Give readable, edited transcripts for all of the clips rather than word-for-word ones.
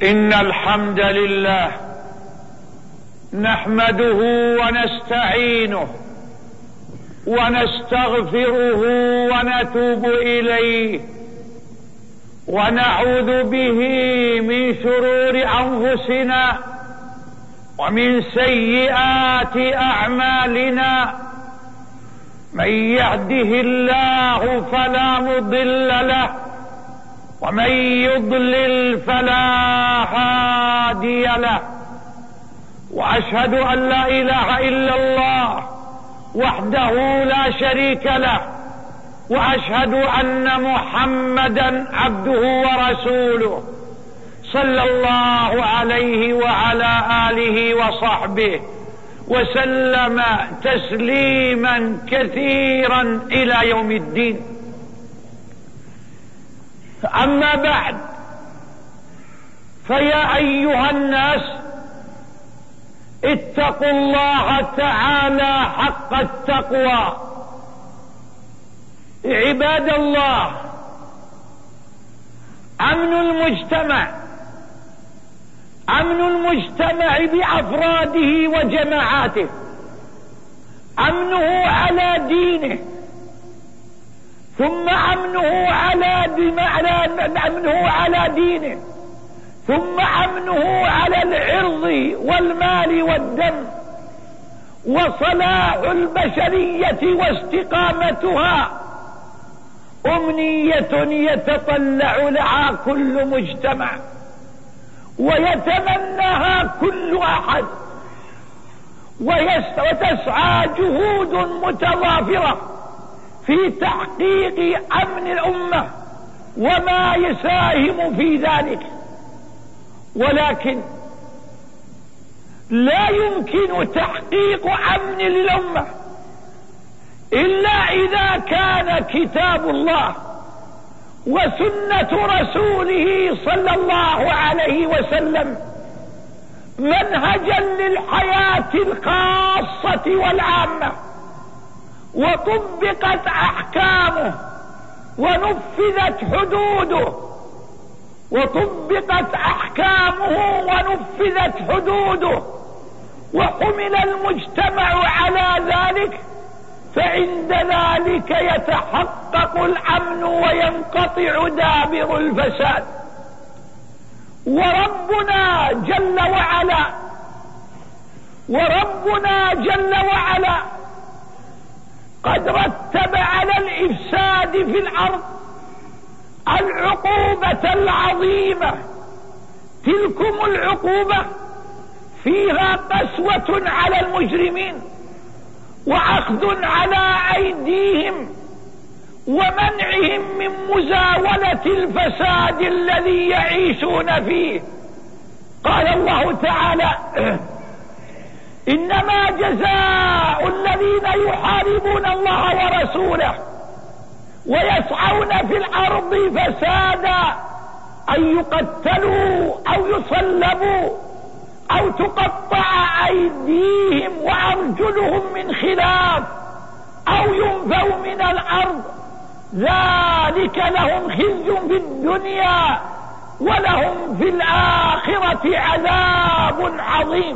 إن الحمد لله نحمده ونستعينه ونستغفره ونتوب إليه ونعوذ به من شرور أنفسنا ومن سيئات أعمالنا. من يهده الله فلا مضل له ومن يضلل فلا هادي له. وأشهد أن لا إله إلا الله وحده لا شريك له، وأشهد أن محمدا عبده ورسوله صلى الله عليه وعلى آله وصحبه وسلم تسليما كثيرا إلى يوم الدين. أما بعد، فيا أيها الناس اتقوا الله تعالى حق التقوى. عباد الله، أمن المجتمع بأفراده وجماعاته، أمنه على دينه، ثم أمنه على دينه، ثم أمنه على العرض والمال والدم، وصلاح البشرية واستقامتها أمنية يتطلع لها كل مجتمع ويتمناها كل أحد، وتسعى جهود متضافرة في تحقيق أمن الأمة وما يساهم في ذلك. ولكن لا يمكن تحقيق أمن للأمة إلا إذا كان كتاب الله وسنة رسوله صلى الله عليه وسلم منهجا للحياة الخاصة والعامة، وطبقت أحكامه ونفذت حدوده وحمل المجتمع على ذلك، فعند ذلك يتحقق الأمن وينقطع دابر الفساد. وربنا جل وعلا قد رتب على الإفساد في الأرض العقوبة العظيمة. تلكم العقوبة فيها قسوة على المجرمين، وأخذ على أيديهم، ومنعهم من مزاولة الفساد الذي يعيشون فيه. قال الله تعالى: إنما جزاء الذين يحاربون الله ورسوله ويسعون في الأرض فسادا أن يقتلوا أو يصلبوا أو تقطع أيديهم وأرجلهم من خلاف أو ينفوا من الأرض، ذلك لهم خزي في الدنيا ولهم في الآخرة عذاب عظيم.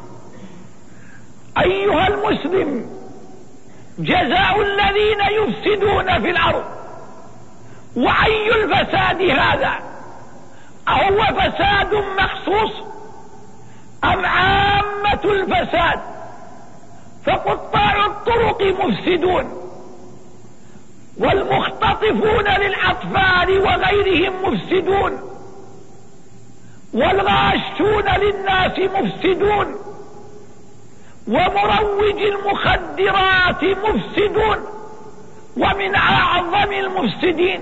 أيها المسلم، جزاء الذين يفسدون في الأرض، وأي الفساد هذا؟ أهو فساد مخصوص أم عامة الفساد؟ فقطاع الطرق مفسدون، والمختطفون للأطفال وغيرهم مفسدون، والغاشون للناس مفسدون، ومروج المخدرات مفسدون، ومن أعظم المفسدين.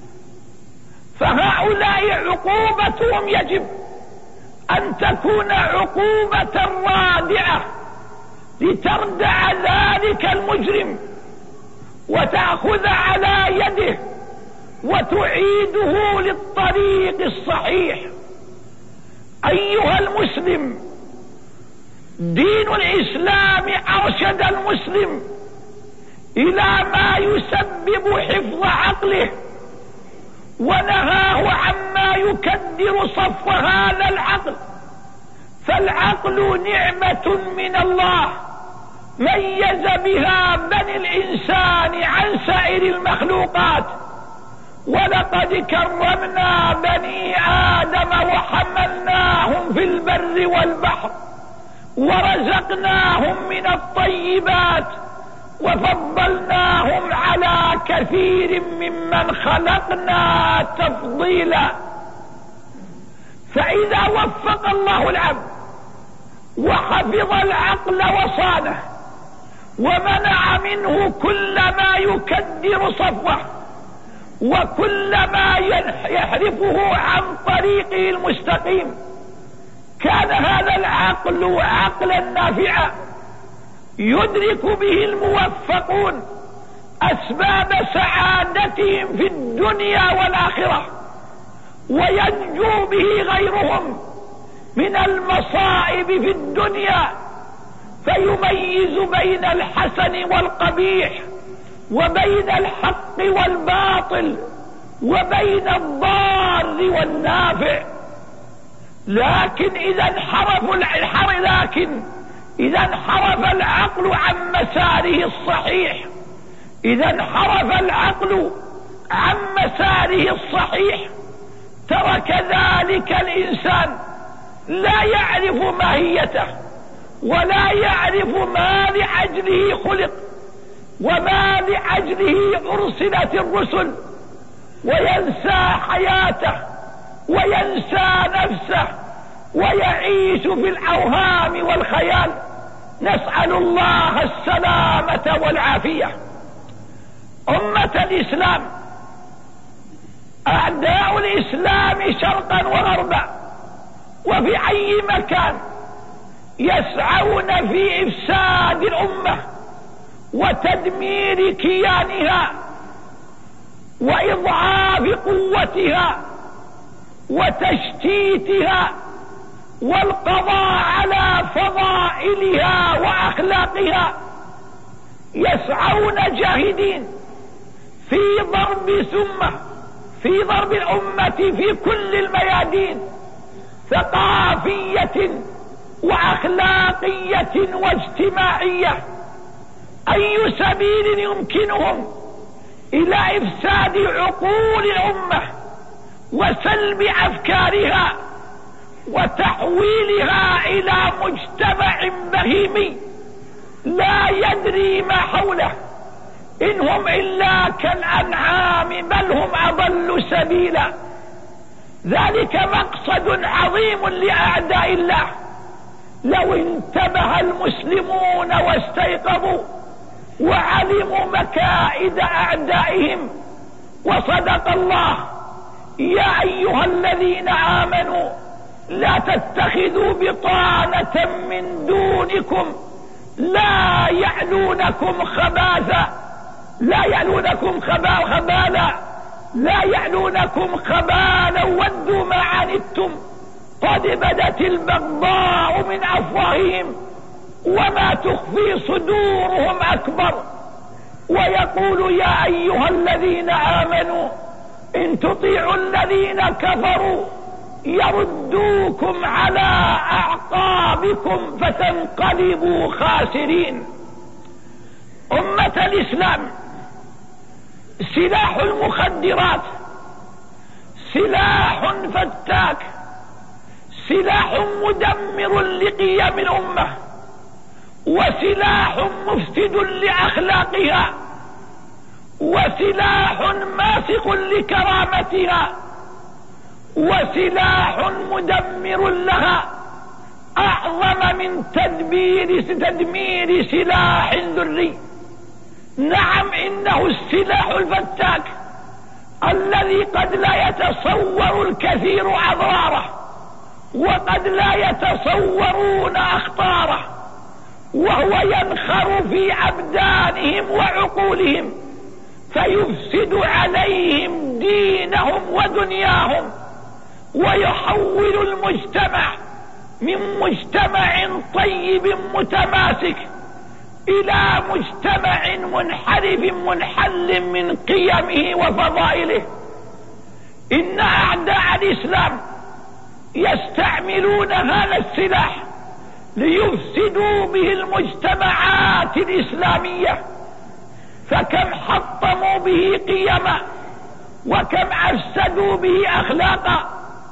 فهؤلاء عقوبتهم يجب أن تكون عقوبة رادعة لتردع ذلك المجرم وتأخذ على يده وتعيده للطريق الصحيح. أيها المسلم، دين الإسلام أرشد المسلم إلى ما يسبب حفظ عقله ونهاه عما يكدر صف هذا العقل. فالعقل نعمة من الله ميز بها بني الإنسان عن سائر المخلوقات. ولقد كرمنا بني آدم وحملناهم في البر والبحر ورزقناهم من الطيبات وفضلناهم على كثير ممن خلقنا تفضيلا. فإذا وفق الله العبد وحفظ العقل وصانه ومنع منه كل ما يكدر صفوه وكل ما يحرفه عن طريقه المستقيم، كان هذا العقل عقلا نافعا يدرك به الموفقون أسباب سعادتهم في الدنيا والآخرة، وينجو به غيرهم من المصائب في الدنيا، فيميز بين الحسن والقبيح وبين الحق والباطل وبين الضار والنافع. لكن إذا انحرف العقل عن مساره الصحيح، إذا انحرف العقل عن مساره الصحيح ترك ذلك الإنسان لا يعرف ماهيته ولا يعرف ما لأجله خلق وما لأجله أرسلت الرسل، وينسى حياته وينسى نفسه ويعيش في الأوهام والخيال. نسأل الله السلامة والعافية. أمة الإسلام، أعداء الإسلام شرقا وغربا وفي أي مكان يسعون في إفساد الأمة وتدمير كيانها وإضعاف قوتها وتشتيتها والقضاء على فضائلها وأخلاقها. يسعون جاهدين في ضرب الأمة في كل الميادين، ثقافية وأخلاقية واجتماعية. أي سبيل يمكنهم إلى إفساد عقول الأمة وسلب أفكارها وتحويلها إلى مجتمع بهيمي لا يدري ما حوله، إن هم إلا كالأنعام بل هم أضل سبيلا. ذلك مقصد عظيم لأعداء الله. لو انتبه المسلمون واستيقظوا وعلموا مكائد أعدائهم وصدق الله: يا أيها الذين آمنوا لا تتخذوا بطانة من دونكم لا يعلونكم خبالا ودوا ما عنتم قد بدت البغضاء من أفواههم وما تخفي صدورهم أكبر. ويقول: يا أيها الذين آمنوا إن تطيعوا الذين كفروا يردوكم على أعقابكم فتنقلبوا خاسرين. أمة الإسلام، سلاح المخدرات سلاح فتاك، سلاح مدمر لقيم الأمة، وسلاح مفسد لأخلاقها، وسلاح ماسخ لكرامتها، وسلاح مدمر لها أعظم من تدمير سلاح ذري. نعم، إنه السلاح الفتاك الذي قد لا يتصور الكثير أضراره وقد لا يتصورون أخطاره، وهو ينخر في أبدانهم وعقولهم فيفسد عليهم دينهم ودنياهم، ويحول المجتمع من مجتمع طيب متماسك إلى مجتمع منحرف منحل من قيمه وفضائله. إن أعداء الإسلام يستعملون هذا السلاح ليفسدوا به المجتمعات الإسلامية، فكم حطموا به قيما وكم أفسدوا به أخلاقا،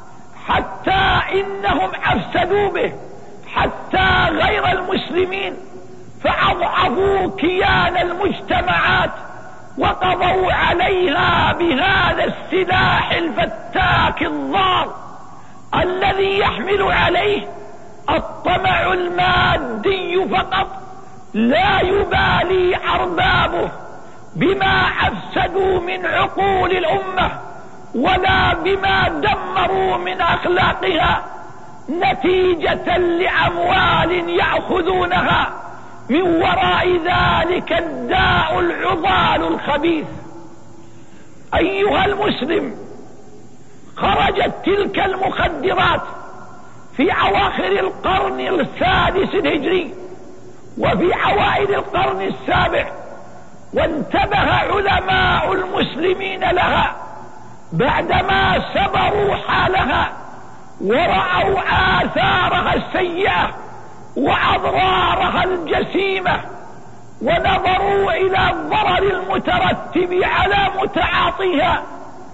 حتى إنهم أفسدوا به حتى غير المسلمين، فأضعفوا كيان المجتمعات وقضوا عليها بهذا السلاح الفتاك الضار الذي يحمل عليه الطمع المادي فقط، لا يبالي أربابه بما أفسدوا من عقول الأمة ولا بما دمروا من أخلاقها نتيجة لأموال يأخذونها من وراء ذلك الداء العضال الخبيث. أيها المسلم، خرجت تلك المخدرات في أواخر القرن السادس الهجري وفي أوائل القرن السابع، وانتبه علماء المسلمين لها بعدما سبروا حالها ورأوا آثارها السيئة وأضرارها الجسيمة، ونظروا إلى الضرر المترتب على متعاطيها،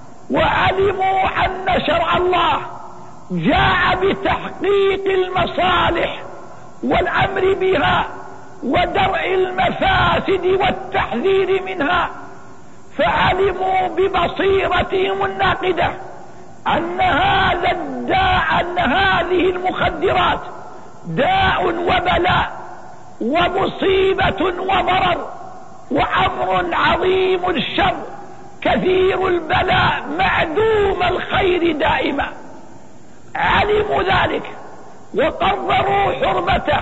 وعلموا أن شرع الله جاء بتحقيق المصالح والأمر بها ودرء المفاسد والتحذير منها، فعلموا ببصيرتهم الناقدة أن هذا الداء، أن هذه المخدرات داء وبلاء ومصيبة وضرر وأمر عظيم الشر كثير البلاء معدوم الخير دائما. علموا ذلك وقرروا حرمته،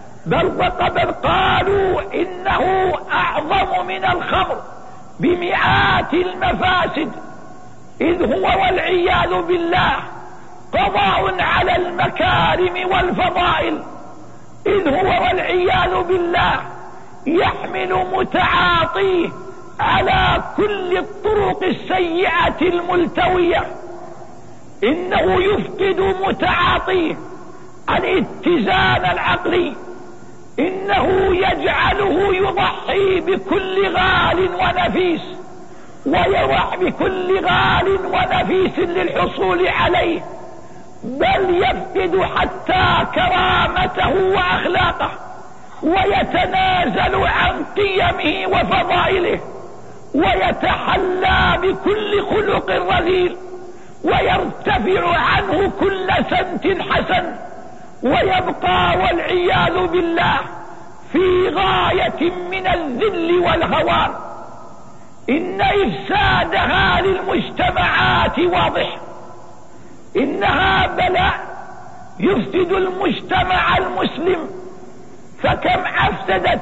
بل قالوا إنه أعظم من الخمر بمئات المفاسد، إذ هو والعياذ بالله قضاء على المكارم والفضائل، إذ هو والعياذ بالله يحمل متعاطيه على كل الطرق السيئة الملتوية، إنه يفقد متعاطيه الاتزان العقلي، إنه يجعله يضحي بكل غال ونفيس ويروح بكل غال ونفيس للحصول عليه، بل يفقد حتى كرامته وأخلاقه ويتنازل عن قيمه وفضائله ويتحلى بكل خلق رذيل ويرتفع عنه كل سمت حسن، ويبقى والعياذ بالله في غاية من الذل والهوان. إن إفسادها للمجتمعات واضح، إنها بلاء يفسد المجتمع المسلم، فكم أفسدت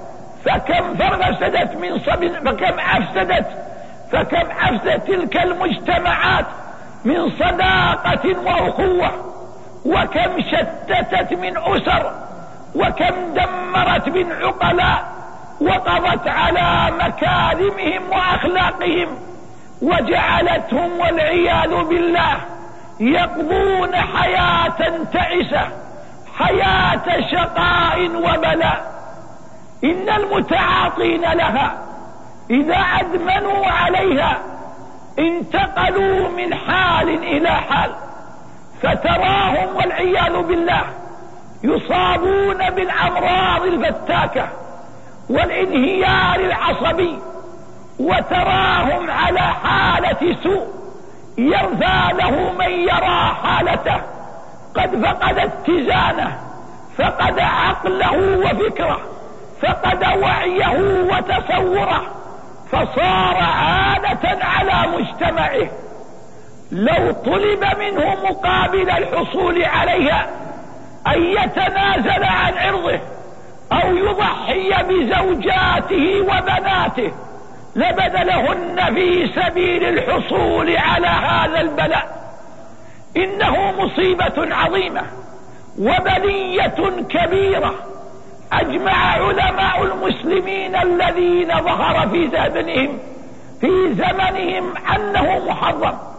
تلك المجتمعات من صداقة وأخوة، وكم شتتت من أسر، وكم دمرت من عقلاء، وقضت على مكارمهم وأخلاقهم، وجعلتهم والعياذ بالله يقضون حياة تعسة، حياة شقاء وبلاء. إن المتعاطين لها إذا أدمنوا عليها انتقلوا من حال إلى حال، فتراهم والعياذ بالله يصابون بالأمراض الفتاكة والانهيار العصبي، وتراهم على حالة سوء يرثى له من يرى حالته، قد فقد اتزانه، فقد عقله وفكره، فقد وعيه وتصوره، فصار عادة على مجتمعه. لو طلب منه مقابل الحصول عليها أن يتنازل عن عرضه أو يضحي بزوجاته وبناته لبذلهن في سبيل الحصول على هذا البلاء. إنه مصيبة عظيمة وبلية كبيرة، أجمع علماء المسلمين الذين ظهر في زمنهم أنه محرم،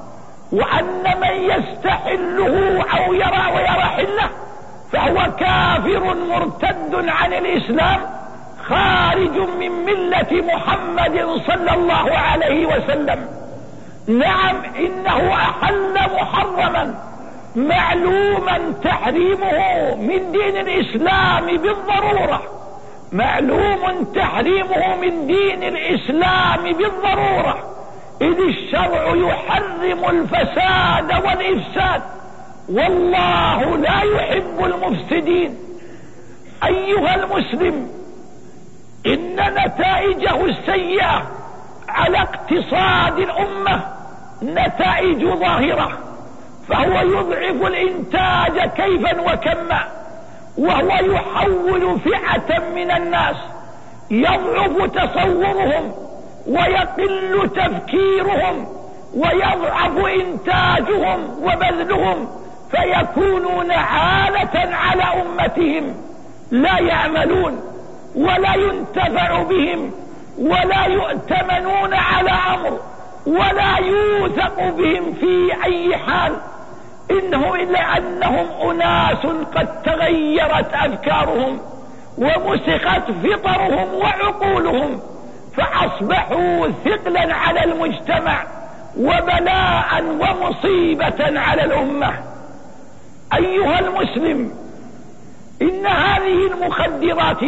وأن من يستحله أو ويرى حله فهو كافر مرتد عن الإسلام خارج من ملة محمد صلى الله عليه وسلم. نعم، إنه أحل محرما معلوما تحريمه من دين الإسلام بالضرورة، معلوم تحريمه من دين الإسلام بالضرورة، إذ الشرع يحرم الفساد والإفساد، والله لا يحب المفسدين. أيها المسلم، إن نتائجه السيئة على اقتصاد الأمة نتائج ظاهرة، فهو يضعف الإنتاج كيفا وكما، وهو يحول فئة من الناس يضعف تصورهم ويقل تفكيرهم ويضعف إنتاجهم وبذلهم، فيكونون عالة على أمتهم، لا يعملون ولا ينتفع بهم ولا يؤتمنون على أمر ولا يوثق بهم في أي حال، إنه إلا أنهم أناس قد تغيرت أفكارهم ومسخت فطرهم وعقولهم، فأصبحوا ثقلا على المجتمع وبلاء ومصيبة على الأمة. أيها المسلم، إن هذه المخدرات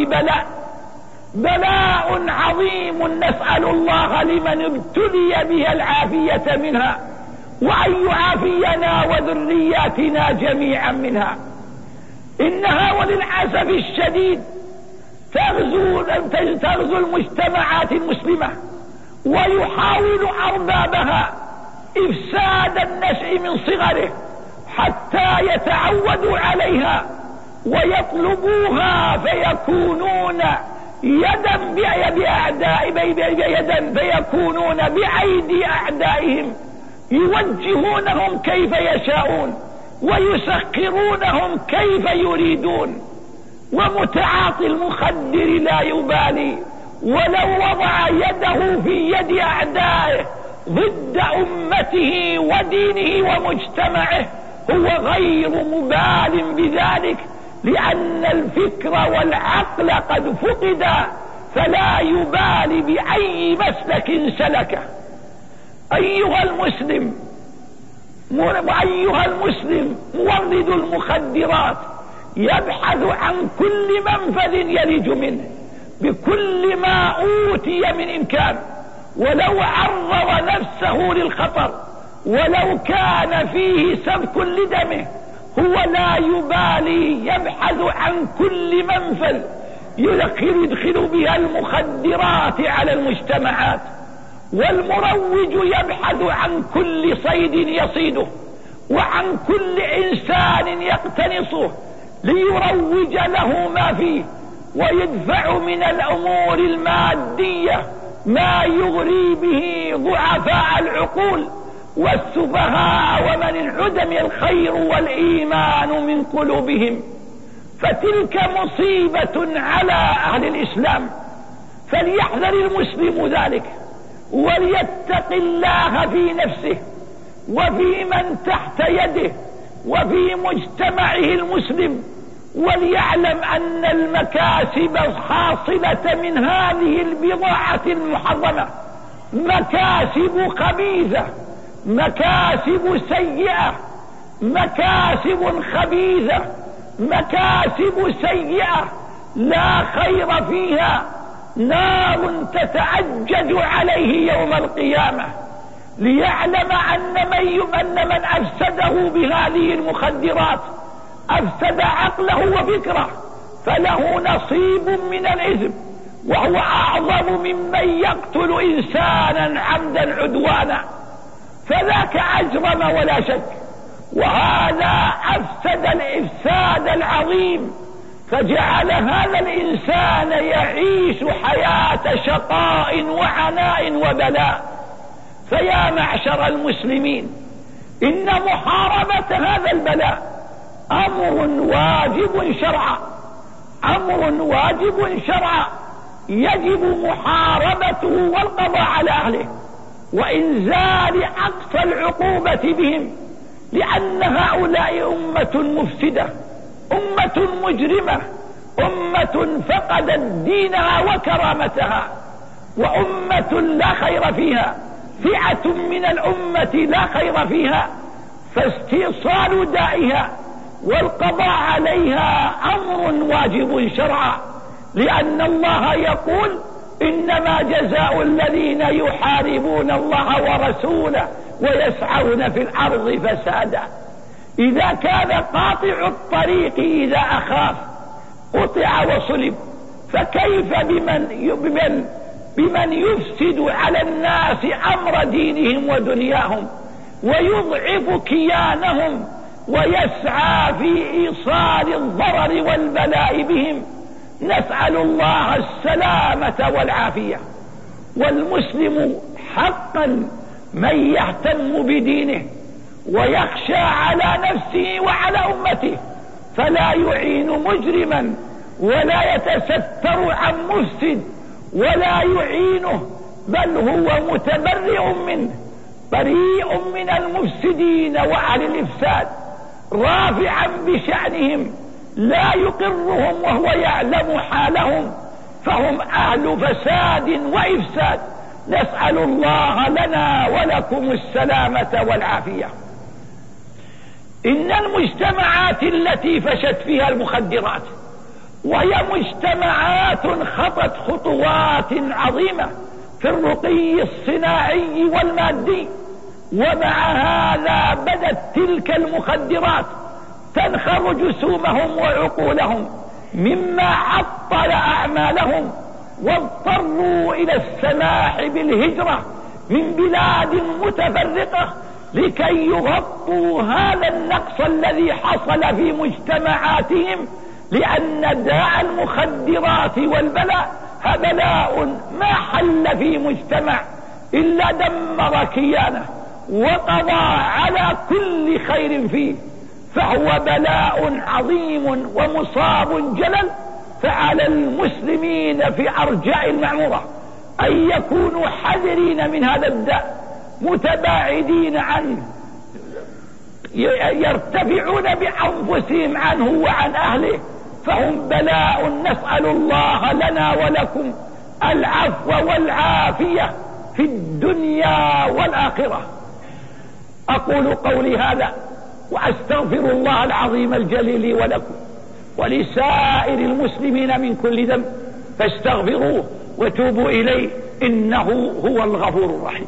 بلاء عظيم، نسأل الله لمن ابتلي بها العافية منها، وأن يعافينا وذرياتنا جميعا منها. إنها وللأسف الشديد تغزو المجتمعات المسلمة، ويحاول أربابها إفساد النشء من صغره حتى يتعودوا عليها ويطلبوها، فيكونون فيكونون بأيدي أعدائهم، يوجهونهم كيف يشاءون ويسخرونهم كيف يريدون. ومتعاطي المخدر لا يبالي ولو وضع يده في يد أعدائه ضد أمته ودينه ومجتمعه، هو غير مبال بذلك، لأن الفكر والعقل قد فقدا، فلا يبالي بأي مسلك سلكه. أيها المسلم، مورد المخدرات يبحث عن كل منفذ يلج منه بكل ما أوتي من إمكان، ولو عرض نفسه للخطر ولو كان فيه سفك لدمه هو لا يبالي، يبحث عن كل منفذ يدخل بها المخدرات على المجتمعات. والمروج يبحث عن كل صيد يصيده وعن كل إنسان يقتنصه ليروج له ما فيه، ويدفع من الأمور المادية ما يغري به ضعفاء العقول والسفهاء ومن انعدم الخير والإيمان من قلوبهم. فتلك مصيبة على أهل الإسلام، فليحذر المسلم ذلك وليتق الله في نفسه وفي من تحت يده وفي مجتمعه المسلم، وليعلم أن المكاسب الحاصلة من هذه البضاعة المحرمة مكاسب خبيثة، مكاسب سيئة، مكاسب خبيثة، مكاسب سيئة لا خير فيها، نار تتأجج عليه يوم القيامة. ليعلم أن من أفسده بهذه المخدرات أفسد عقله وفكره، فله نصيب من الإثم، وهو أعظم ممن يقتل إنسانا عمدا عدوانا، فذاك أجرم ولا شك. وهذا أفسد الإفساد العظيم، فجعل هذا الإنسان يعيش حياة شقاء وعناء وبلاء. فيا معشر المسلمين، إن محاربة هذا البلاء أمر واجب شرعا، أمر واجب شرعا، يجب محاربته والقضاء على أهله. وإنزال أقصى العقوبة بهم، لأن هؤلاء أمة مفسدة، أمة مجرمة، أمة فقدت دينها وكرامتها، وأمة لا خير فيها، فئة من الأمة لا خير فيها، فاستئصال دائها والقضاء عليها أمر واجب شرعا، لأن الله يقول: إنما جزاء الذين يحاربون الله ورسوله ويسعون في الأرض فسادا. إذا كان قاطع الطريق إذا أخاف قطع وصلب، فكيف بمن يفسد على الناس أمر دينهم ودنياهم ويضعف كيانهم ويسعى في إيصال الضرر والبلاء بهم؟ نسأل الله السلامة والعافية. والمسلم حقا من يهتم بدينه ويخشى على نفسه وعلى أمته، فلا يعين مجرما ولا يتستر عن مفسد ولا يعينه، بل هو متبرئ منه، بريء من المفسدين وأهل الإفساد، رافعا بشأنهم، لا يقرهم وهو يعلم حالهم، فهم أهل فساد وإفساد. نسأل الله لنا ولكم السلامة والعافية. إن المجتمعات التي فشت فيها المخدرات، وهي مجتمعات خطت خطوات عظيمة في الرقي الصناعي والمادي، ومع هذا بدت تلك المخدرات تنخر جسومهم وعقولهم، مما عطل أعمالهم، واضطروا إلى السماح بالهجرة من بلاد متفرقة لكي يغطوا هذا النقص الذي حصل في مجتمعاتهم، لأن داء المخدرات والبلاء بلاء ما حل في مجتمع إلا دمر كيانه وقضى على كل خير فيه، فهو بلاء عظيم ومصاب جلل. فعلى المسلمين في أرجاء المعمورة أن يكونوا حذرين من هذا الداء، متباعدين عنه، يرتفعون بأنفسهم عنه وعن أهله، فهم بلاء. نسأل الله لنا ولكم العفو والعافية في الدنيا والآخرة. أقول قولي هذا وأستغفر الله العظيم الجليل لي ولكم ولسائر المسلمين من كل ذنب، فاستغفروه وتوبوا إليه، إنه هو الغفور الرحيم.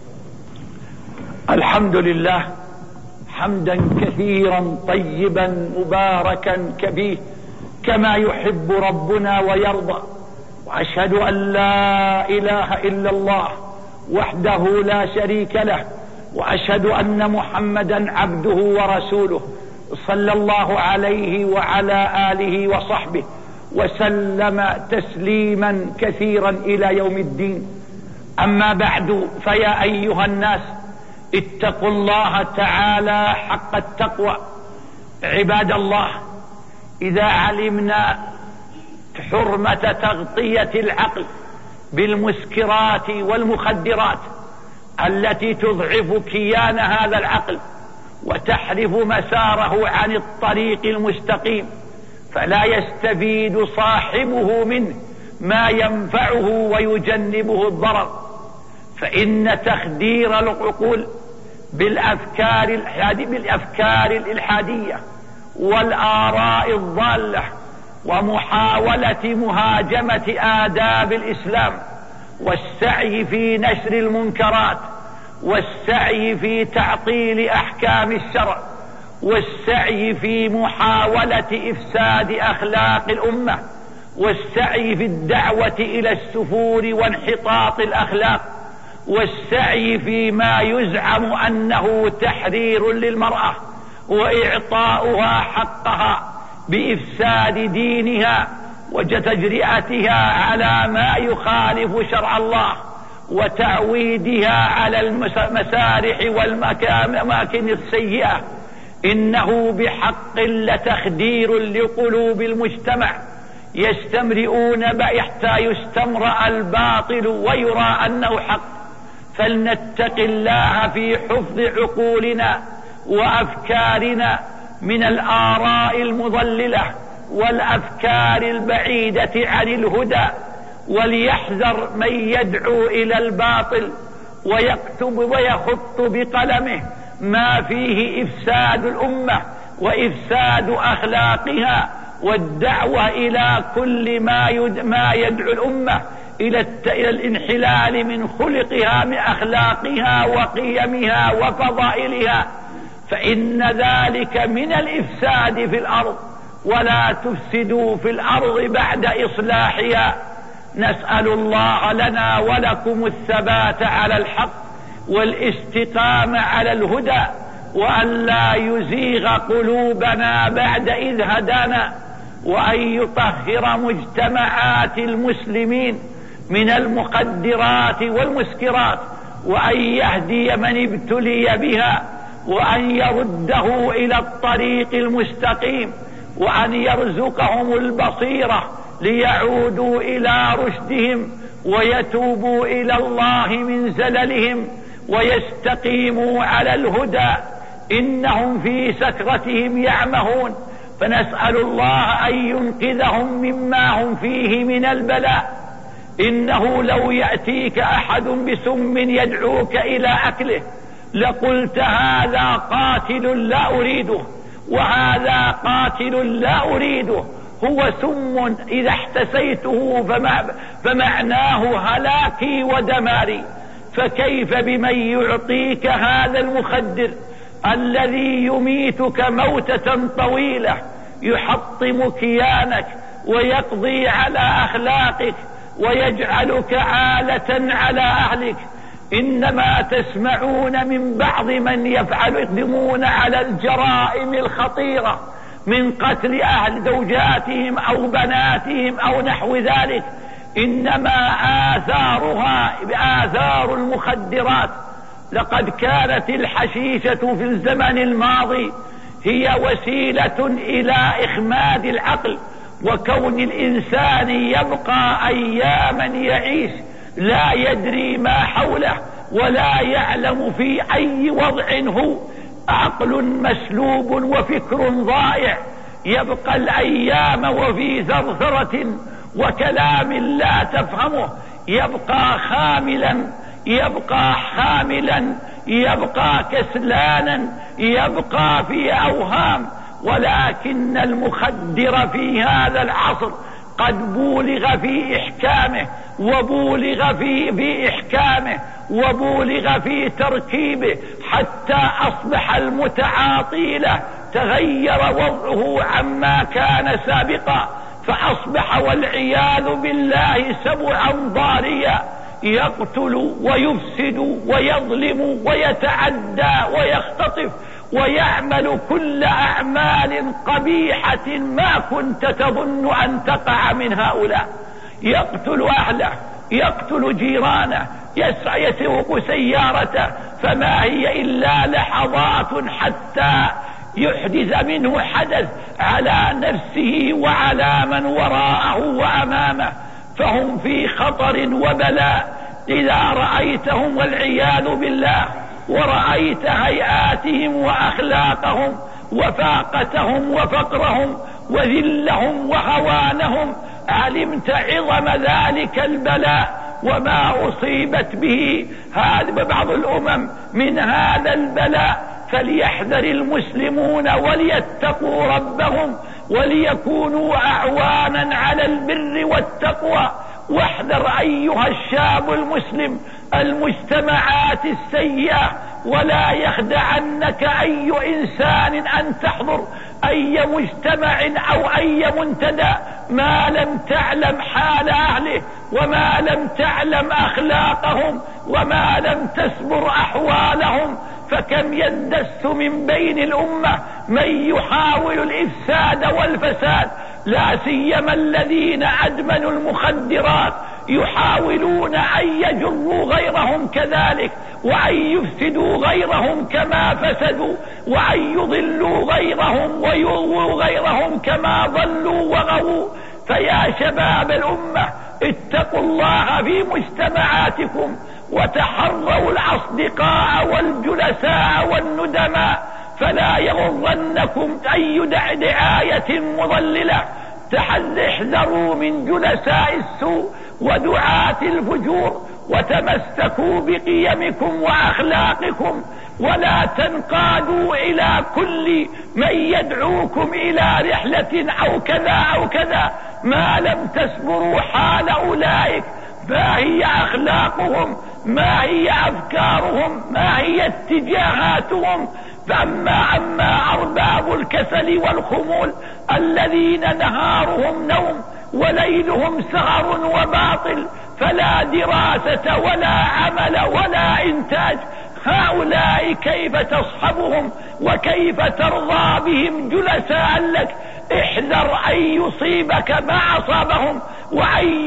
الحمد لله حمدا كثيرا طيبا مباركا كفيه، كما يحب ربنا ويرضى. وأشهد أن لا إله إلا الله وحده لا شريك له، وأشهد أن محمدا عبده ورسوله، صلى الله عليه وعلى آله وصحبه وسلم تسليما كثيرا إلى يوم الدين. أما بعد، فيا أيها الناس اتقوا الله تعالى حق التقوى. عباد الله، إذا علمنا حرمة تغطية العقل بالمسكرات والمخدرات التي تضعف كيان هذا العقل وتحرف مساره عن الطريق المستقيم، فلا يستفيد صاحبه منه ما ينفعه ويجنبه الضرر. فإن تخدير العقول بالأفكار الإلحادية والآراء الضالة ومحاولة مهاجمة آداب الإسلام والسعي في نشر المنكرات والسعي في تعطيل أحكام الشرع والسعي في محاولة إفساد أخلاق الأمة والسعي في الدعوة إلى السفور وانحطاط الأخلاق والسعي فيما يزعم أنه تحرير للمرأة وإعطاؤها حقها بإفساد دينها وتجرئتها على ما يخالف شرع الله وتعويدها على المسارح والأماكن السيئة، إنه بحق لتخدير لقلوب المجتمع، يستمرئون حتى يستمرأ الباطل ويرى أنه حق، فلنتق الله في حفظ عقولنا وأفكارنا من الآراء المضللة والأفكار البعيدة عن الهدى، وليحذر من يدعو إلى الباطل ويكتب ويخط بقلمه ما فيه إفساد الأمة وإفساد أخلاقها، والدعوة إلى كل ما يدعو الأمة إلى الانحلال من خلقها، من أخلاقها وقيمها وفضائلها، فإن ذلك من الإفساد في الأرض. ولا تفسدوا في الأرض بعد إصلاحها. نسأل الله لنا ولكم الثبات على الحق والاستقامة على الهدى، وأن لا يزيغ قلوبنا بعد إذ هدانا، وأن يطهر مجتمعات المسلمين من المخدرات والمسكرات، وأن يهدي من ابتلي بها، وأن يرده إلى الطريق المستقيم، وأن يرزقهم البصيرة ليعودوا إلى رشدهم ويتوبوا إلى الله من زللهم ويستقيموا على الهدى. إنهم في سكرتهم يعمهون، فنسأل الله أن ينقذهم مما هم فيه من البلاء. إنه لو يأتيك أحد بسم يدعوك إلى أكله لقلت هذا قاتل لا أريده، وهذا قاتل لا أريده، هو سم إذا احتسيته فمعناه هلاكي ودماري. فكيف بمن يعطيك هذا المخدر الذي يميتك موتة طويلة، يحطم كيانك ويقضي على أخلاقك ويجعلك عالة على أهلك. إنما تسمعون من بعض من يقدمون على الجرائم الخطيرة من قتل أهل زوجاتهم أو بناتهم أو نحو ذلك، إنما آثارها بآثار المخدرات. لقد كانت الحشيشة في الزمن الماضي هي وسيلة إلى إخماد العقل، وكون الإنسان يبقى أياما يعيش لا يدري ما حوله ولا يعلم في أي وضع هو، عقل مسلوب وفكر ضائع، يبقى الأيام وفي ثرثرة وكلام لا تفهمه، يبقى خاملا، يبقى حاملا، يبقى كسلانا، يبقى في أوهام. ولكن المخدر في هذا العصر قد بولغ في إحكامه وبولغ في إحكامه وبولغ في تركيبه، حتى أصبح المتعاطي له تغير وضعه عما كان سابقا، فأصبح والعياذ بالله سبعا ضاريا، يقتل ويفسد ويظلم ويتعدى ويختطف ويعمل كل أعمال قبيحة ما كنت تظن أن تقع من هؤلاء. يقتل أهله، يقتل جيرانه، يسوق سيارته، فما هي إلا لحظات حتى يحدث منه حدث على نفسه وعلى من وراءه وأمامه، فهم في خطر وبلاء. إذا رأيتهم والعياذ بالله ورأيت هيئاتهم وأخلاقهم وفاقتهم وفقرهم وذلهم وهوانهم علمت عظم ذلك البلاء وما أصيبت به بعض الأمم من هذا البلاء. فليحذر المسلمون وليتقوا ربهم وليكونوا أعوانا على البر والتقوى. واحذر أيها الشاب المسلم المجتمعات السيئة، ولا يخدعنك أي إنسان أن تحضر أي مجتمع أو أي منتدى ما لم تعلم حال أهله وما لم تعلم أخلاقهم وما لم تسبر أحوالهم. فكم يندس من بين الأمة من يحاول الإفساد والفساد، لا سيما الذين أدمنوا المخدرات يحاولون أن يجروا غيرهم كذلك، وأن يفسدوا غيرهم كما فسدوا، وأن يضلوا غيرهم ويغووا غيرهم كما ضلوا وغووا. فيا شباب الأمة اتقوا الله في مجتمعاتكم وتحروا الأصدقاء والجلساء والندماء، فلا يغرنكم أي دعاية مضللة. احذروا من جلساء السوء ودعاة الفجور، وتمسكوا بقيمكم وأخلاقكم، ولا تنقادوا إلى كل من يدعوكم إلى رحلة أو كذا أو كذا ما لم تسبروا حال أولئك. ما هي أخلاقهم؟ ما هي أفكارهم؟ ما هي اتجاهاتهم؟ فأما أرباب الكسل والخمول الذين نهارهم نوم وليلهم سهر وباطل، فلا دراسة ولا عمل ولا إنتاج، هؤلاء كيف تصحبهم وكيف ترضى بهم جلساء لك؟ احذر أن يصيبك ما أصابهم، وأن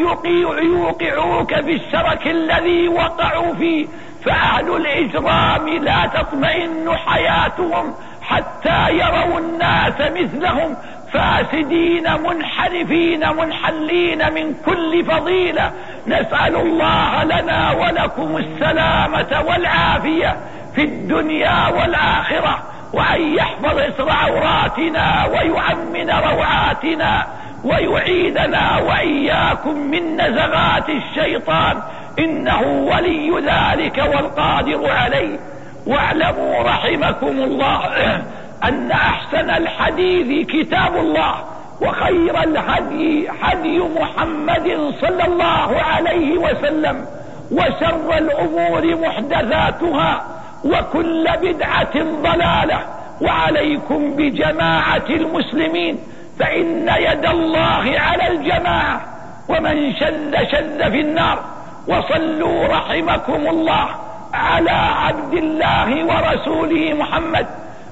يوقعوك في الشرك الذي وقعوا فيه. فأهل الإجرام لا تطمئن حياتهم حتى يروا الناس مثلهم فاسدين منحرفين منحلين من كل فضيلة. نسأل الله لنا ولكم السلامة والعافية في الدنيا والآخرة، وأن يحفظ إسر عوراتنا ويؤمن روعاتنا، ويعيدنا وإياكم من نزغات الشيطان، إنه ولي ذلك والقادر عليه. واعلموا رحمكم الله أن أحسن الحديث كتاب الله، وخير الهدي هدي محمد صلى الله عليه وسلم، وشر الأمور محدثاتها، وكل بدعة ضلالة. وعليكم بجماعة المسلمين، فإن يد الله على الجماعة، ومن شذ في النار. وصلوا رحمكم الله على عبد الله ورسوله محمد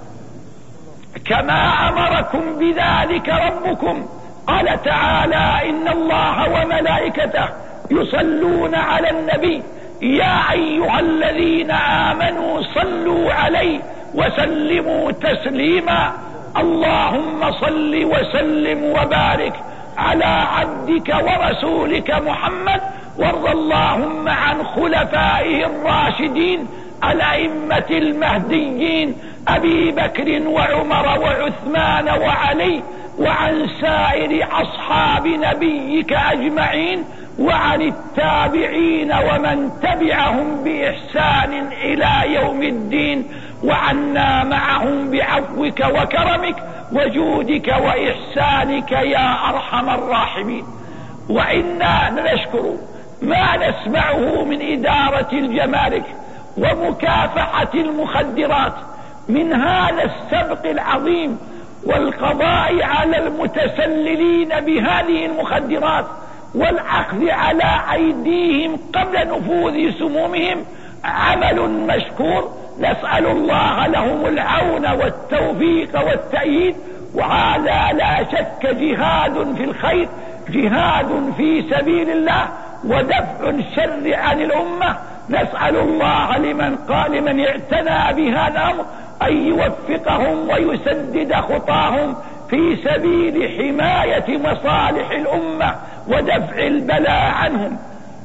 كما أمركم بذلك ربكم. قال تعالى: إن الله وملائكته يصلون على النبي يا أيها الذين آمنوا صلوا عليه وسلموا تسليما. اللهم صل وسلم وبارك على عبدك ورسولك محمد، وارض اللهم عن خلفائه الراشدين الأئمة المهديين أبي بكر وعمر وعثمان وعلي، وعن سائر أصحاب نبيك أجمعين، وعن التابعين ومن تبعهم بإحسان إلى يوم الدين، وعنا معهم بعفوك وكرمك وجودك وإحسانك يا أرحم الراحمين. وإنا نشكر ما نسمعه من إدارة الجمارك ومكافحة المخدرات من هذا السبق العظيم، والقضاء على المتسللين بهذه المخدرات، والأخذ على أيديهم قبل نفوذ سمومهم، عمل مشكور. نسأل الله لهم العون والتوفيق والتأييد. وهذا لا شك جهاد في الخير، جهاد في سبيل الله، ودفع الشر عن الأمة. نسأل الله لمن اعتنى بهذا الأمر أن يوفقهم ويسدد خطاهم في سبيل حماية مصالح الأمة ودفع البلاء عنهم.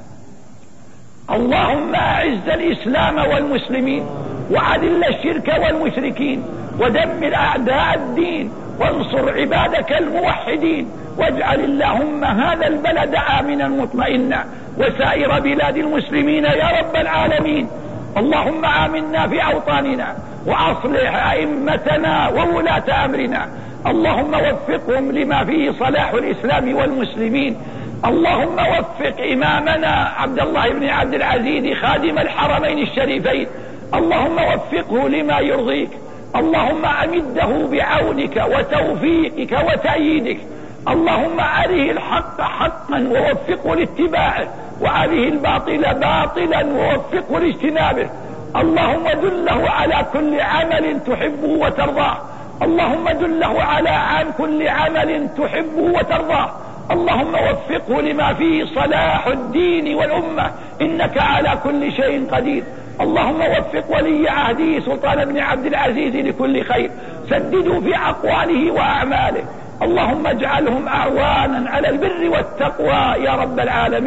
اللهم أعز الإسلام والمسلمين، وأذل الشرك والمشركين، ودمر أعداء الدين، وانصر عبادك الموحدين، واجعل اللهم هذا البلد آمنا مطمئنا، وسائر بلاد المسلمين يا رب العالمين. اللهم آمنا في أوطاننا، وأصلح أئمتنا وولاة أمرنا. اللهم وفقهم لما فيه صلاح الإسلام والمسلمين. اللهم وفق إمامنا عبد الله بن عبد العزيز خادم الحرمين الشريفين، اللهم وفقه لما يرضيك. اللهم أمده بعونك وتوفيقك وتأييدك. اللهم أره الحق حقا ووفقه لاتباعه، وأره الباطل باطلا ووفقه لاجتنابه. اللهم دله على كل عمل تحبه وترضاه. اللهم دله على كل عمل تحبه وترضاه. اللهم وفقه لما فيه صلاح الدين والأمة، إنك على كل شيء قدير. اللهم وفق ولي عهده سلطان بن عبد العزيز لكل خير، سددوا في أقواله وأعماله. اللهم اجعلهم أعوانا على البر والتقوى يا رب العالمين.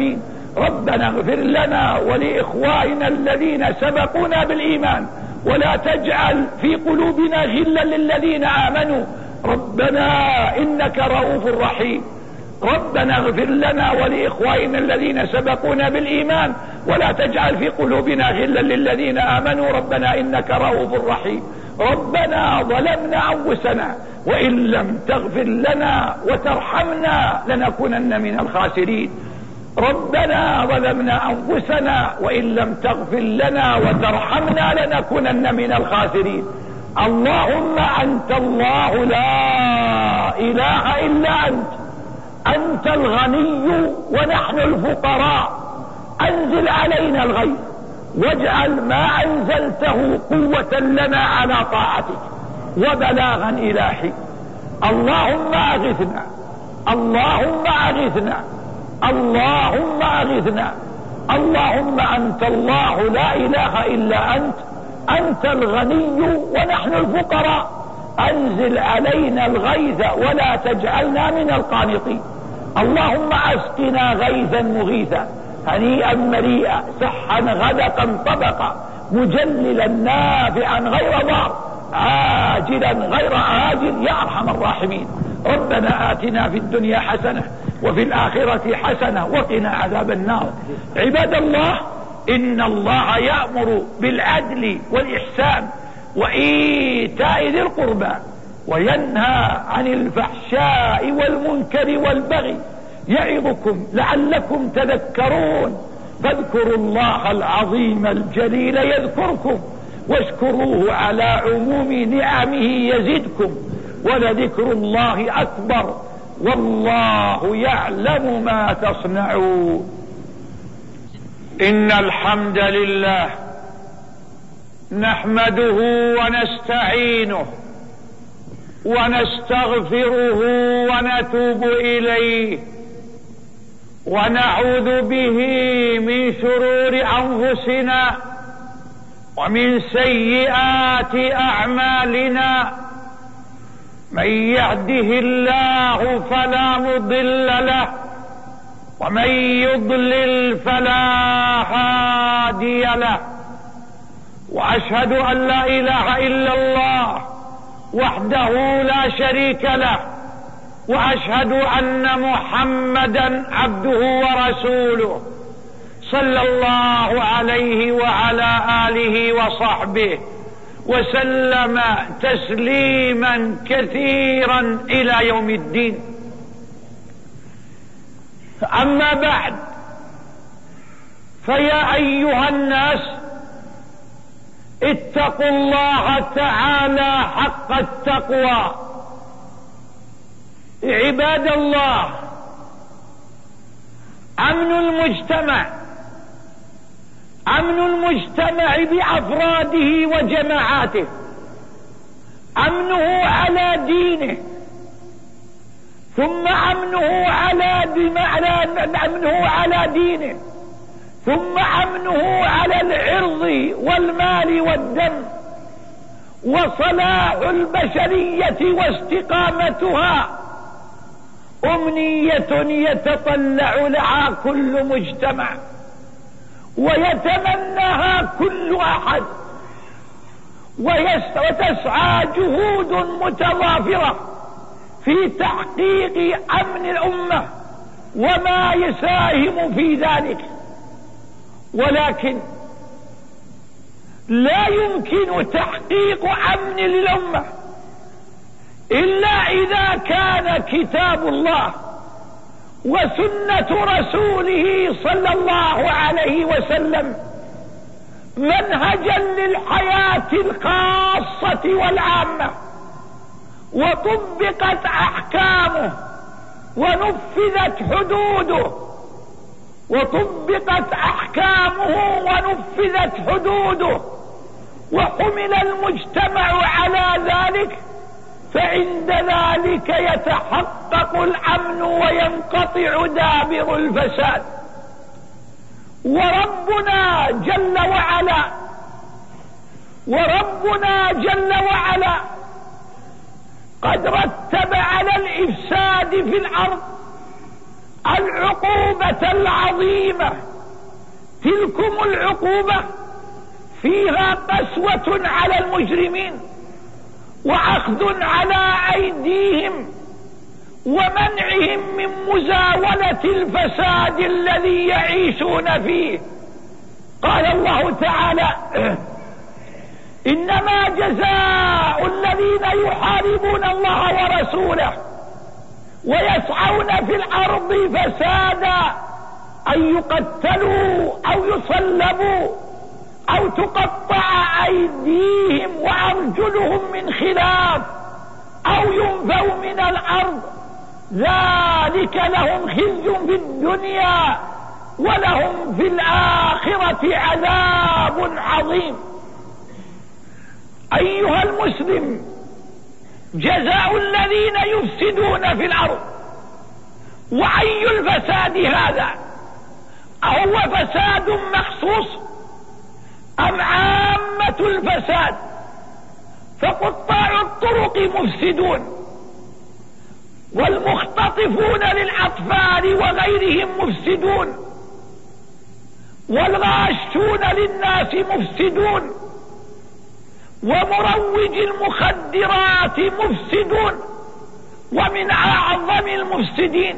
ربنا اغفر لنا ولإخواننا الذين سبقونا بالإيمان ولا تجعل في قلوبنا غلا للذين آمنوا ربنا إنك رؤوف رحيم. ربنا اغفر لنا ولإخواننا الذين سبقونا بالإيمان ولا تجعل في قلوبنا غلا للذين آمنوا ربنا إنك رؤوف رحيم. ربنا ظلمنا أنفسنا وإن لم تغفر لنا وترحمنا لنكونن من الخاسرين. ربنا ظلمنا أنفسنا وإن لم تغفر لنا وترحمنا لنكونن من الخاسرين. اللهم أنت الله لا إله إلا أنت الغني ونحن الفقراء. أنزل علينا الغيث واجعل ما أنزلته قوة لنا على طاعتك وبلاغا إلى حين. اللهم أغثنا اللهم أغثنا اللهم أغثنا. اللهم أنت الله لا إله إلا أنت الغني ونحن الفقراء. أنزل علينا الغيث ولا تجعلنا من القانطين. اللهم أسقنا غيثا مغيثا هنيئا مريئا سحا غدقا طبقا مجللا نافعا غير ضار عاجلا غير عاجل يا أرحم الراحمين. ربنا آتنا في الدنيا حسنة وفي الآخرة حسنة وقنا عذاب النار. عباد الله إن الله يأمر بالعدل والإحسان وإيتاء ذي القربى وينهى عن الفحشاء والمنكر والبغي يعظكم لعلكم تذكرون. فاذكروا الله العظيم الجليل يذكركم واشكروه على عموم نعمه يزدكم ولذكر الله أكبر والله يعلم ما تصنعون. إن الحمد لله نحمده ونستعينه ونستغفره ونتوب إليه ونعوذ به من شرور أنفسنا ومن سيئات أعمالنا. من يهده الله فلا مضل له ومن يضلل فلا هادي له. وأشهد أن لا إله إلا الله وحده لا شريك له وأشهد أن محمدا عبده ورسوله صلى الله عليه وعلى آله وصحبه وسلم تسليما كثيرا إلى يوم الدين. أما بعد فيا أيها الناس اتقوا الله تعالى حق التقوى. عباد الله أمن المجتمع بأفراده وجماعاته أمنه على دينه ثم أمنه على دينه ثم أمنه على العرض والمال والدم وصلاح البشرية واستقامتها أمنية يتطلع لها كل مجتمع ويتمناها كل أحد وتسعى جهود متضافرة في تحقيق أمن الأمة وما يساهم في ذلك. ولكن لا يمكن تحقيق أمن للأمة إلا إذا كان كتاب الله وسنة رسوله صلى الله عليه وسلم منهجا للحياة الخاصة والعامة وطبقت أحكامه ونفذت حدوده وحمل المجتمع على ذلك فعند ذلك يتحقق الأمن وينقطع دابر الفساد. وربنا جل وعلا قد رتب على الإفساد في الأرض العقوبة العظيمة. تلكم العقوبة فيها قسوة على المجرمين وأخذ على أيديهم ومنعهم من مزاولة الفساد الذي يعيشون فيه. قال الله تعالى: إنما جزاء الذين يحاربون الله ورسوله ويسعون في الأرض فسادا أن يقتلوا أو يصلبوا أو تقطع أيديهم وأرجلهم من خلاف أو ينفوا من الأرض، ذلك لهم خزي في الدنيا ولهم في الآخرة عذاب عظيم. أيها المسلم، جزاء الذين يفسدون في الأرض. وأي الفساد هذا؟ أهو فساد مخصوص أم عامة الفساد؟ فقطاع الطرق مفسدون، والمختطفون للأطفال وغيرهم مفسدون، والغاشون للناس مفسدون، ومروج المخدرات مفسدون، ومن أعظم المفسدين.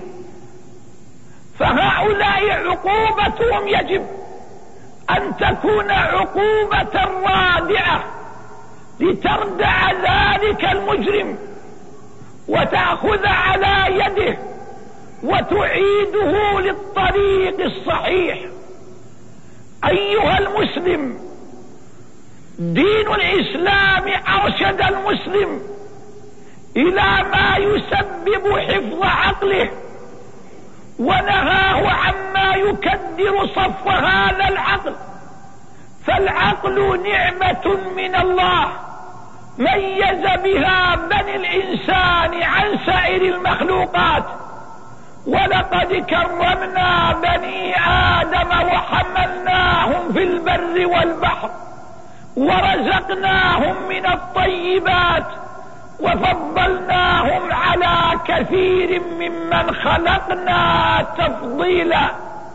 فهؤلاء عقوبتهم يجب أن تكون عقوبة رادعة لتردع ذلك المجرم وتأخذ على يده وتعيده للطريق الصحيح. أيها المسلم، دين الإسلام أرشد المسلم إلى ما يسبب حفظ عقله، ونهاه عما يكدر صف هذا العقل. فالعقل نعمة من الله ميز بها بني الإنسان عن سائر المخلوقات. ولقد كرمنا بني آدم وحملناهم في البر والبحر ورزقناهم من الطيبات وفضلناهم على كثير ممن خلقنا تفضيلا.